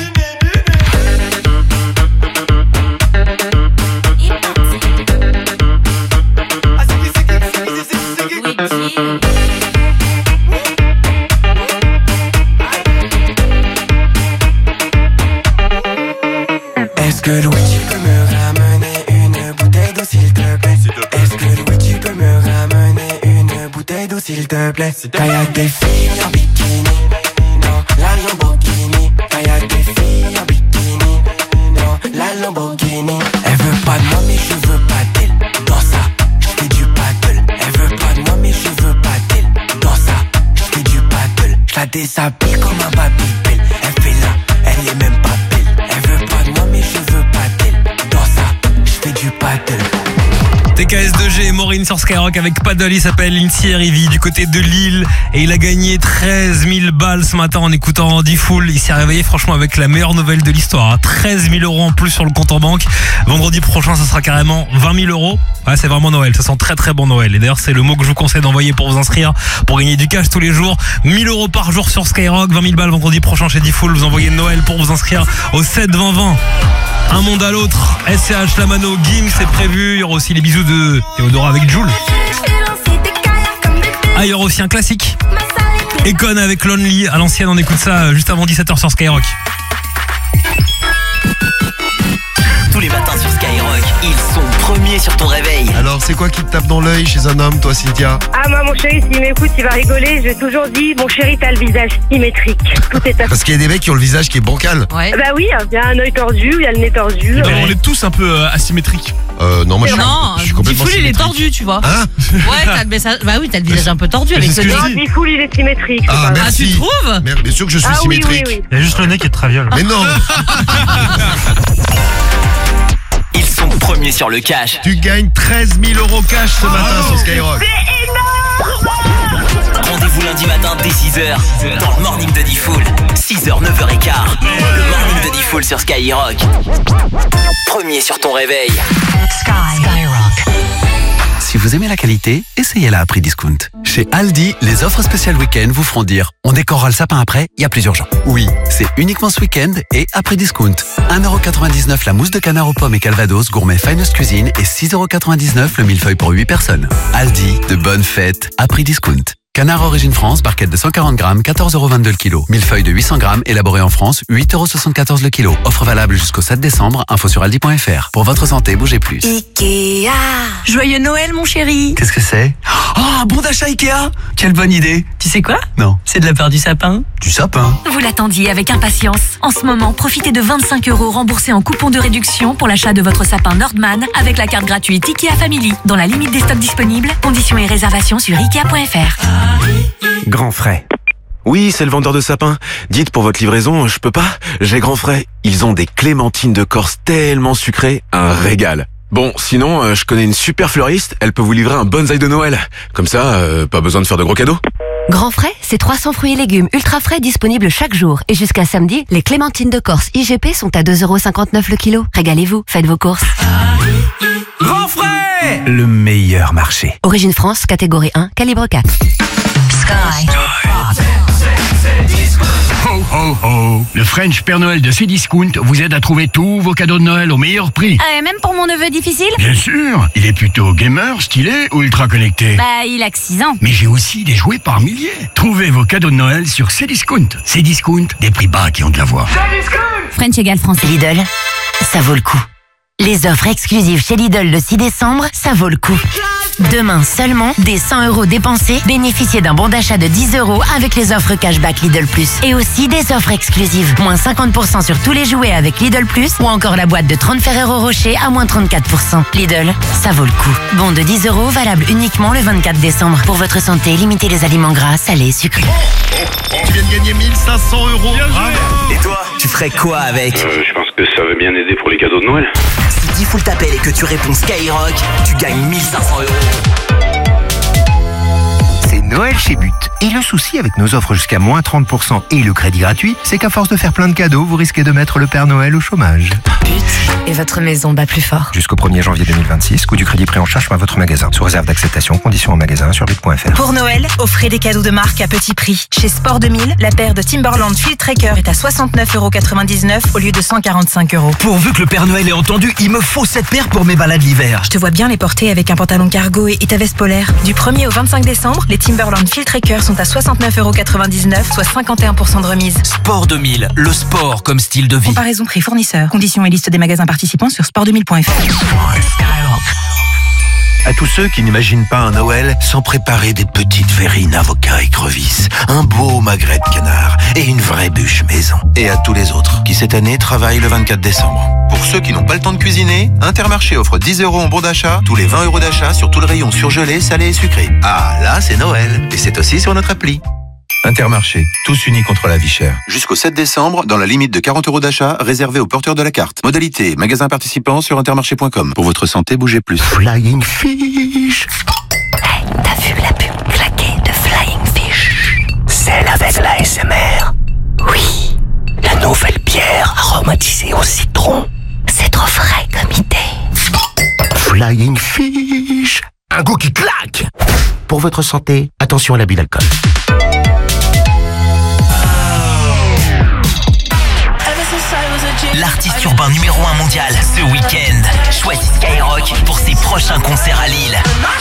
Est-ce que Louis tu peux me ramener une bouteille d'eau s'il te plaît? Est-ce que Louis tu peux me ramener une bouteille d'eau s'il te plaît? Quand y'a des filles en bikini dans la Lamborghini. Quand y'a des filles en bikini dans la Lamborghini. Elle veut pas de moi mais je veux pas d'elle. Dans ça, je fais du paddle. Elle veut pas de moi mais je veux pas d'elle. Dans ça, je fais du paddle. Je la déshabille comme un babybel. Elle fait là, elle est même pas belle. Elle veut pas de moi mais je veux pas d'elle. Dans ça, je fais du paddle. T K S deux G et Maureen sur Skyrock avec Paddle. Il s'appelle Lindsay Rivi du côté de Lille et il a gagné treize mille balles ce matin en écoutant D-Fool. Il s'est réveillé franchement avec la meilleure nouvelle de l'histoire. treize mille euros en plus sur le compte en banque. Vendredi prochain, ça sera carrément vingt mille euros. Ouais, c'est vraiment Noël. Ça sent très très bon Noël. Et d'ailleurs, c'est le mot que je vous conseille d'envoyer pour vous inscrire, pour gagner du cash tous les jours. mille euros par jour sur Skyrock. vingt mille balles vendredi prochain chez D-Fool. Vous envoyez Noël pour vous inscrire au sept vingt vingt. Un monde à l'autre, S C H, Lamano, Gims, c'est prévu. Il y aura aussi les bisous de Théodora avec Jul. Ah, il y aura aussi un classique. Econ avec Lonely. À l'ancienne, on écoute ça juste avant dix-sept heures sur Skyrock. Tous les matins sur Skyrock, ils sont premiers sur ton réveil. Alors Alors, c'est quoi qui te tape dans l'œil chez un homme, toi, Cynthia? Ah, moi, mon chéri, s'il m'écoute, il va rigoler. J'ai toujours dit, mon chéri, t'as le visage symétrique. Tout est à Parce qu'il y a des mecs qui ont le visage qui est bancal. Ouais. Bah oui, il y a un œil tordu, il y a le nez tordu. Non, euh. on est tous un peu euh, asymétriques. Euh, non, moi, je suis, Non, je suis complètement Diffoul, il est symétrique. tordu, tu vois. Hein? Ouais, t'as le visage, bah oui, t'as le visage un peu tordu Mais avec c'est ce ce que nez. je dis. Diffoul, il est symétrique. c'est Ah, pas vrai. merci. tu trouves? Merde, bien sûr que je suis Ah oui, symétrique. oui, oui. Il y a juste le nez qui est traviole. Mais non. Ils sont premiers sur le cash. Tu gagnes treize mille euros cash ce matin sur Skyrock. Rendez-vous lundi matin dès six heures dans le morning de Diffoul. six heures, neuf heures quinze. Le morning de Diffoul sur Skyrock. Premier sur ton réveil. Skyrock. Si vous aimez la qualité, essayez-la à prix discount. Chez Aldi, les offres spéciales week-end vous feront dire on décorera le sapin après, il y a plusieurs gens. Oui, c'est uniquement ce week-end et à prix discount. un euro quatre-vingt-dix-neuf la mousse de canard aux pommes et calvados gourmet Finest Cuisine et six euros quatre-vingt-dix-neuf le millefeuille pour huit personnes. Aldi, de bonnes fêtes à prix discount. Canard Origine France, barquette de cent quarante grammes, quatorze euros vingt-deux le kilo. Millefeuille de huit cents grammes, élaboré en France, huit euros soixante-quatorze le kilo. Offre valable jusqu'au sept décembre, info sur aldi point fr. Pour votre santé, bougez plus. Ikea. Joyeux Noël, mon chéri. Qu'est-ce que c'est? Oh, un bon d'achat Ikea! Quelle bonne idée! Tu sais quoi? Non. C'est de la peur du sapin. Du sapin? Vous l'attendiez avec impatience. En ce moment, profitez de vingt-cinq euros remboursés en coupon de réduction pour l'achat de votre sapin Nordman avec la carte gratuite Ikea Family. Dans la limite des stocks disponibles, conditions et réservations sur ikea point fr. Grand frais. Oui, c'est le vendeur de sapins. Dites pour votre livraison, je peux pas. J'ai grand frais. Ils ont des clémentines de Corse tellement sucrées, un régal. Bon, sinon, euh, je connais une super fleuriste. Elle peut vous livrer un bonsaï de Noël. Comme ça, euh, pas besoin de faire de gros cadeaux. Grand frais, c'est trois cents fruits et légumes ultra frais disponibles chaque jour. Et jusqu'à samedi, les clémentines de Corse I G P sont à deux euros cinquante-neuf le kilo. Régalez-vous, faites vos courses. Grand frais! Le meilleur marché. Origine France, catégorie un, calibre quatre. Sky. Ho ho ho! Le French Père Noël de Cdiscount vous aide à trouver tous vos cadeaux de Noël au meilleur prix. Euh, même pour mon neveu difficile? Bien sûr, il est plutôt gamer, stylé ou ultra connecté. Bah, il a que six ans. Mais j'ai aussi des jouets par milliers. Trouvez vos cadeaux de Noël sur Cdiscount. Cdiscount, des prix bas qui ont de la voix. French égale français. Lidl, ça vaut le coup. Les offres exclusives chez Lidl le six décembre, ça vaut le coup. Demain seulement, des cent euros dépensés, bénéficiez d'un bon d'achat de dix euros avec les offres cashback Lidl Plus. Et aussi des offres exclusives, moins cinquante pour cent sur tous les jouets avec Lidl Plus ou encore la boîte de trente Ferrero Rocher à moins trente-quatre pour cent. Lidl, ça vaut le coup. Bon de dix euros, valable uniquement le vingt-quatre décembre. Pour votre santé, limitez les aliments gras, salés, sucrés. Tu viens de gagner mille cinq cents euros. Et toi, tu ferais quoi avec? Euh, je pense que ça va bien aider pour les cadeaux de Noël. Si Diffoul t'appelle et que tu réponds Skyrock, tu gagnes mille cinq cents euros. C'est Noël chez But. Et le souci avec nos offres jusqu'à moins trente pour cent et le crédit gratuit, c'est qu'à force de faire plein de cadeaux, vous risquez de mettre le Père Noël au chômage. Et votre maison bat plus fort. Jusqu'au premier janvier deux mille vingt-six, coût du crédit pris en charge par votre magasin. Sous réserve d'acceptation, conditions en magasin sur but point fr. Pour Noël, offrez des cadeaux de marque à petit prix. Chez Sport deux mille, la paire de Timberland Field Tracker est à soixante-neuf euros quatre-vingt-dix-neuf au lieu de cent quarante-cinq euros. Pourvu que le Père Noël ait entendu, il me faut cette paire pour mes balades l'hiver. Je te vois bien les porter avec un pantalon cargo et ta veste polaire. Du premier au vingt-cinq décembre, les Timberland Field Tracker sont à soixante-neuf euros quatre-vingt-dix-neuf, soit cinquante et un pour cent de remise. Sport deux mille, le sport comme style de vie. Comparaison prix fournisseur. Conditions et liste des magasins participants sur sport deux mille point fr. À tous ceux qui n'imaginent pas un Noël sans préparer des petites verrines, avocats et crevisses, un beau magret de canard et une vraie bûche maison. Et à tous les autres qui cette année travaillent le vingt-quatre décembre. Pour ceux qui n'ont pas le temps de cuisiner, Intermarché offre dix euros en bon d'achat, tous les vingt euros d'achat sur tout le rayon surgelé, salé et sucré. Ah, là c'est Noël. Et c'est aussi sur notre appli. Intermarché, tous unis contre la vie chère. Jusqu'au sept décembre, dans la limite de quarante euros d'achat, réservé aux porteurs de la carte. Modalité, magasin participant sur intermarché point com. Pour votre santé, bougez plus. Flying Fish. Hey, t'as vu la pub claquée de Flying Fish? Celle avec l'A S M R. Oui, La nouvelle bière aromatisée au citron. c'est trop frais comme idée. Flying Fish. Un goût qui claque. Pour votre santé, attention à l'abus d'alcool. L'artiste urbain numéro un mondial ce week-end choisit Skyrock pour ses prochains concerts à Lille.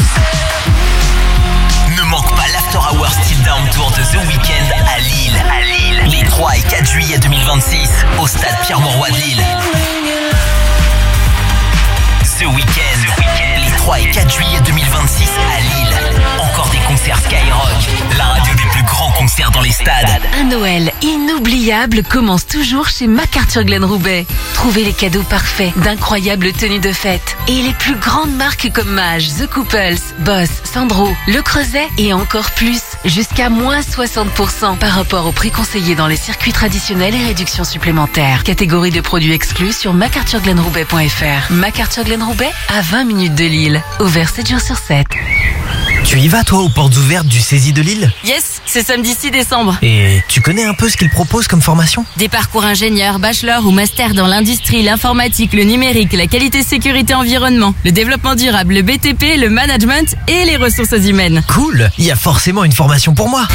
Ne manque pas l'After Hour Still Down Tour de The Weeknd à Lille. À Lille. Les trois et quatre juillet deux mille vingt-six au stade Pierre-Mauroy de Lille. Ce week-end, les trois et et quatre juillet deux mille vingt-six à Lille. Encore des concerts Skyrock, la radio des plus grands concerts dans les stades. Un Noël inoubliable commence toujours chez MacArthur Glen Roubaix. Trouvez les cadeaux parfaits, d'incroyables tenues de fête et les plus grandes marques comme Mage, The Couples, Boss, Sandro, Le Creuset et encore plus. Jusqu'à moins soixante pour cent par rapport au prix conseillé dans les circuits traditionnels et réductions supplémentaires. Catégorie de produits exclus sur mac arthur glen roubaix point f r. MacArthur Glen Roubaix à vingt minutes de Lille. Ouvert sept jours sur sept. Tu y vas toi aux portes ouvertes du Saisie de Lille? Yes, c'est samedi six décembre. Et tu connais un peu ce qu'ils proposent comme formation? Des parcours ingénieurs, bachelor ou master dans l'industrie, l'informatique, le numérique, la qualité, sécurité, environnement, le développement durable, le B T P, le management et les ressources humaines. Cool, il y a forcément une formation pour moi.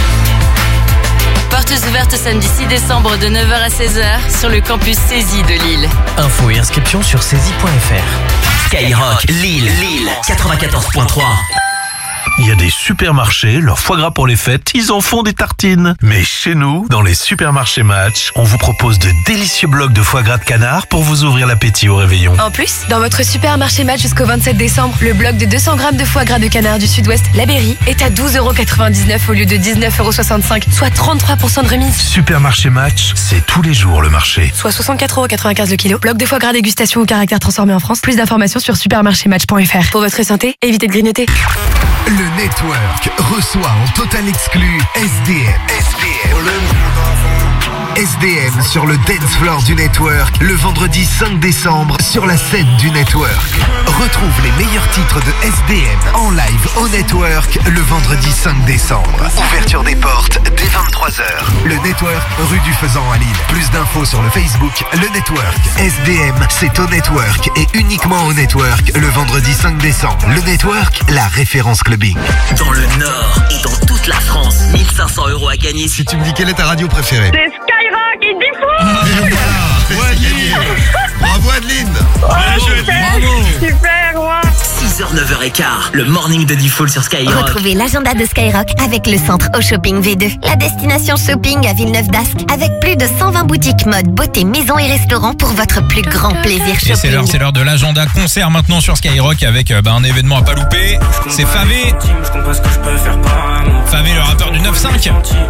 Portes ouvertes samedi six décembre de neuf heures à seize heures sur le campus Saisie de Lille. Infos et inscriptions sur saisie point f r. Skyrock, Lille, Lille, quatre-vingt-quatorze point trois. Il y a des supermarchés, leur foie gras pour les fêtes, ils en font des tartines. Mais chez nous, dans les supermarchés Match, on vous propose de délicieux blocs de foie gras de canard pour vous ouvrir l'appétit au réveillon. En plus, dans votre supermarché Match jusqu'au vingt-sept décembre, le bloc de deux cents grammes de foie gras de canard du Sud-Ouest, La Berry, est à douze euros quatre-vingt-dix-neuf au lieu de dix-neuf euros soixante-cinq, soit trente-trois pour cent de remise. Supermarché Match, c'est tous les jours le marché. Soit soixante-quatre euros quatre-vingt-quinze le kilo. Bloc de foie gras dégustation au caractère transformé en France. Plus d'informations sur supermarché match point f r. Pour votre santé, évitez de grignoter. Le Network reçoit en total exclu S D M. S D M. S D M sur le dance floor du Network le vendredi cinq décembre sur la scène du Network. Retrouve les meilleurs titres de S D M en live au Network le vendredi cinq décembre. Ouverture des portes dès vingt-trois heures. Le Network, rue du Faisan à Lille. Plus d'infos sur le Facebook Le Network. S D M, c'est au Network et uniquement au Network le vendredi cinq décembre. Le Network, la référence clubbing. Dans le Nord et dans toute la France, mille cinq cents euros à gagner. Si tu me dis quelle est ta radio préférée? C'est Skyrock et Diffoul. Bravo Adeline. Bravo, bravo. Super, ouais. six heures, neuf heures quinze, le morning de Diffoul sur Skyrock. Retrouvez l'agenda de Skyrock avec le centre Au Shopping V deux. La destination shopping à Villeneuve d'Ascq avec plus de cent vingt boutiques mode, beauté, maison et restaurants pour votre plus grand plaisir shopping. Et c'est l'heure, c'est l'heure de l'agenda concert maintenant sur Skyrock avec bah, un événement à pas louper. C'est Favé. Favé, le rappeur du neuf cinq.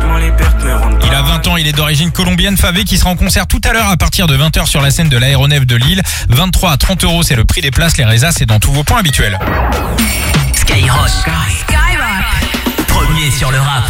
Il a vingt ans, il est d'origine colombienne. Favé qui sera en concert tout à l'heure à partir de vingt heures sur la scène de l'Aéronef de Lille. vingt-trois à trente euros, c'est le prix des places. Les résas, c'est dans tous vos points habituels. Skyrock. Skyrock. Premier sur le rap.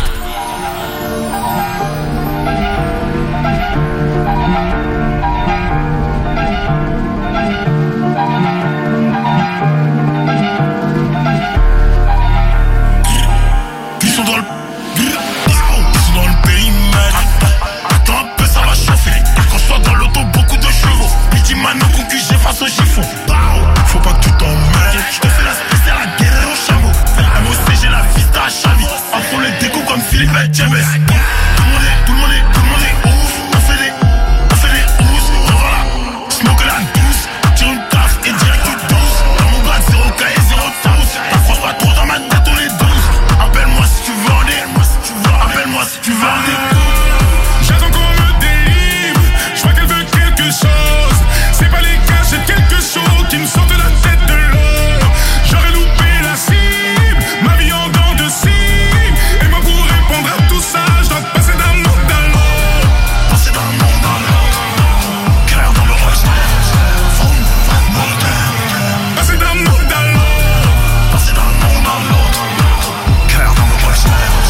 Ils sont dans le... Ils sont dans le périmètre. Attends un peu, ça va chauffer. Quand je sois dans l'auto, beaucoup de chevaux. Midi Mano, concu, j'efface au chiffon. Faut pas que tu t'emmènes. Je te fais la spéciale à guerre au chameau. M O C, j'ai la vista à Chavi. À fond les découps comme Philippe et James. Tout le monde est, tout le monde est, tout le monde est ouf. On fait des, on fait des housses. Revoilà, smoke la douce. Tire une taf et direct du douze. Dans mon grade, zéro K et zéro sauce. T'affrontes pas trop dans ma tête, on est douze. Appelle-moi si tu veux en dire. Appelle-moi si tu veux en dire. J'attends qu'on me délivre. Je vois qu'elle veut quelque chose. C'est pas les gars, j'ai quelque chose qui me sort de la tête de l'or. J'aurais loupé la cible, ma vie en dents de cible. Et moi pour répondre à tout ça, je dois passer d'un monde à l'autre. Passer d'un monde à l'autre. Clair dans le reste. Passer d'un monde à l'autre. Passer d'un monde à l'autre. Clair dans le reste.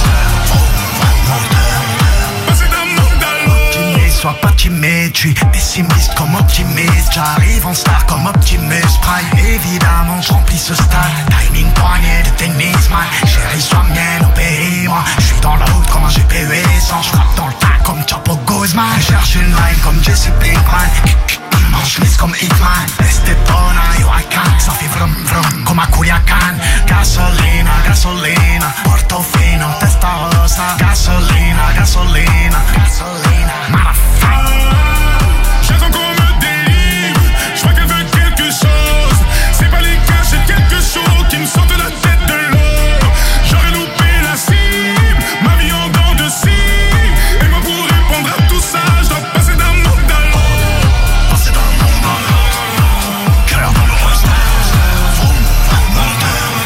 Passer d'un monde à l'autre. Optimiste, sois pas timide, je suis pessimiste comme optimiste. J'arrive en star comme Optimus Prime. Évidemment, je remplis ce stade. Timing poignet de tennis, man. Chérie, sois mienne, obéis-moi. Je suis dans la route comme un G P U essence. Je frappe dans le tas comme Chapo Guzman. Je cherche une line comme Jesse Pinkman. Mange chemise comme Hitman. Estepona, yo I can. Ça fait vrum vrum comme à Culiacan. Gasolina, gasolina. Portofino, testarossa. Gasolina, gasolina. Gasolina, motherfucker. J'attends qu'on me délivre. Je vois qu'elle veut quelque chose. C'est pas les gars, j'ai quelque chose qui me sort de la tête de l'or. J'aurais loupé la cible, ma vie en dents de cible. Et moi pour répondre à tout ça, je dois passer d'un monde à l'autre. Passer d'un monde à l'autre. Clair dans le reste.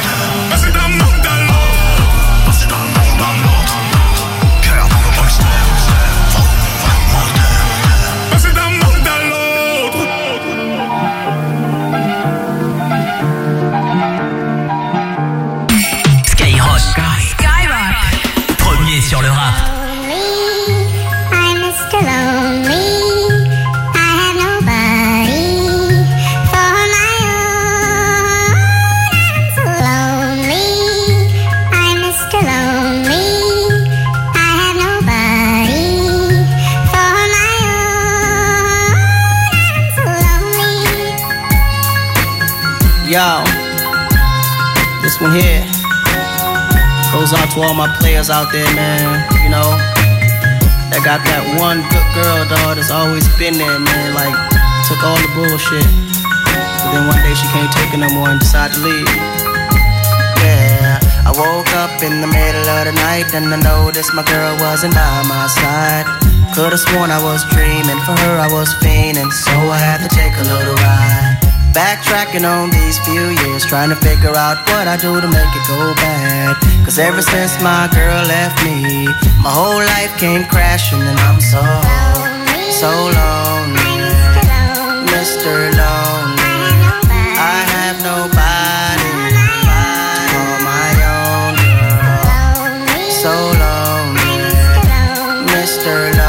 This one here goes out to all my players out there, man. You know, that got that one good girl, dog, that's always been there, man. Like, took all the bullshit. But then one day she can't take it no more and decided to leave. Yeah, I woke up in the middle of the night and I noticed my girl wasn't by my side. Could've sworn I was dreaming, for her I was fiending, so I had to take a little ride. Backtracking on these few years, trying to figure out what I do to make it go bad. Cause ever since my girl left me, my whole life came crashing and I'm so, so lonely, Mister Lonely. I have nobody to call my own girl. So lonely, Mister Lonely.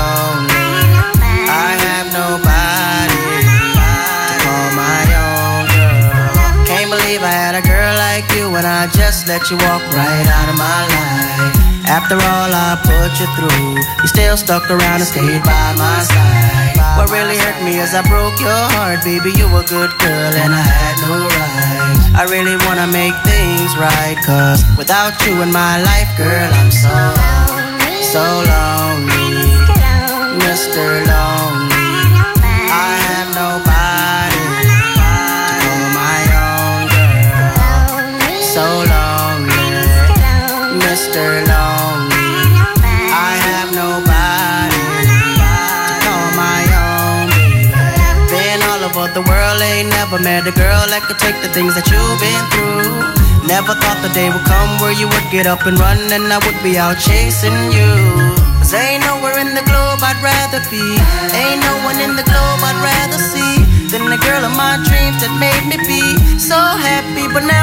When I just let you walk right out of my life. After all I put you through, you still stuck around and stayed by my side. What really hurt me is I broke your heart, baby. You were a good girl and I had no right. I really wanna make things right, cause without you in my life, girl, I'm so, so lonely, Mister Lonely. I have nobody to call my own girl. So lonely, Mister Lonely. I have nobody to call my own baby. Been all over the world, ain't never met a girl that could take the things that you've been through. Never thought the day would come where you would get up and run and I would be out chasing you. Cause ain't nowhere in the globe I'd rather be, ain't no one in the globe I'd rather see than the girl of my dreams that made me be so happy. But now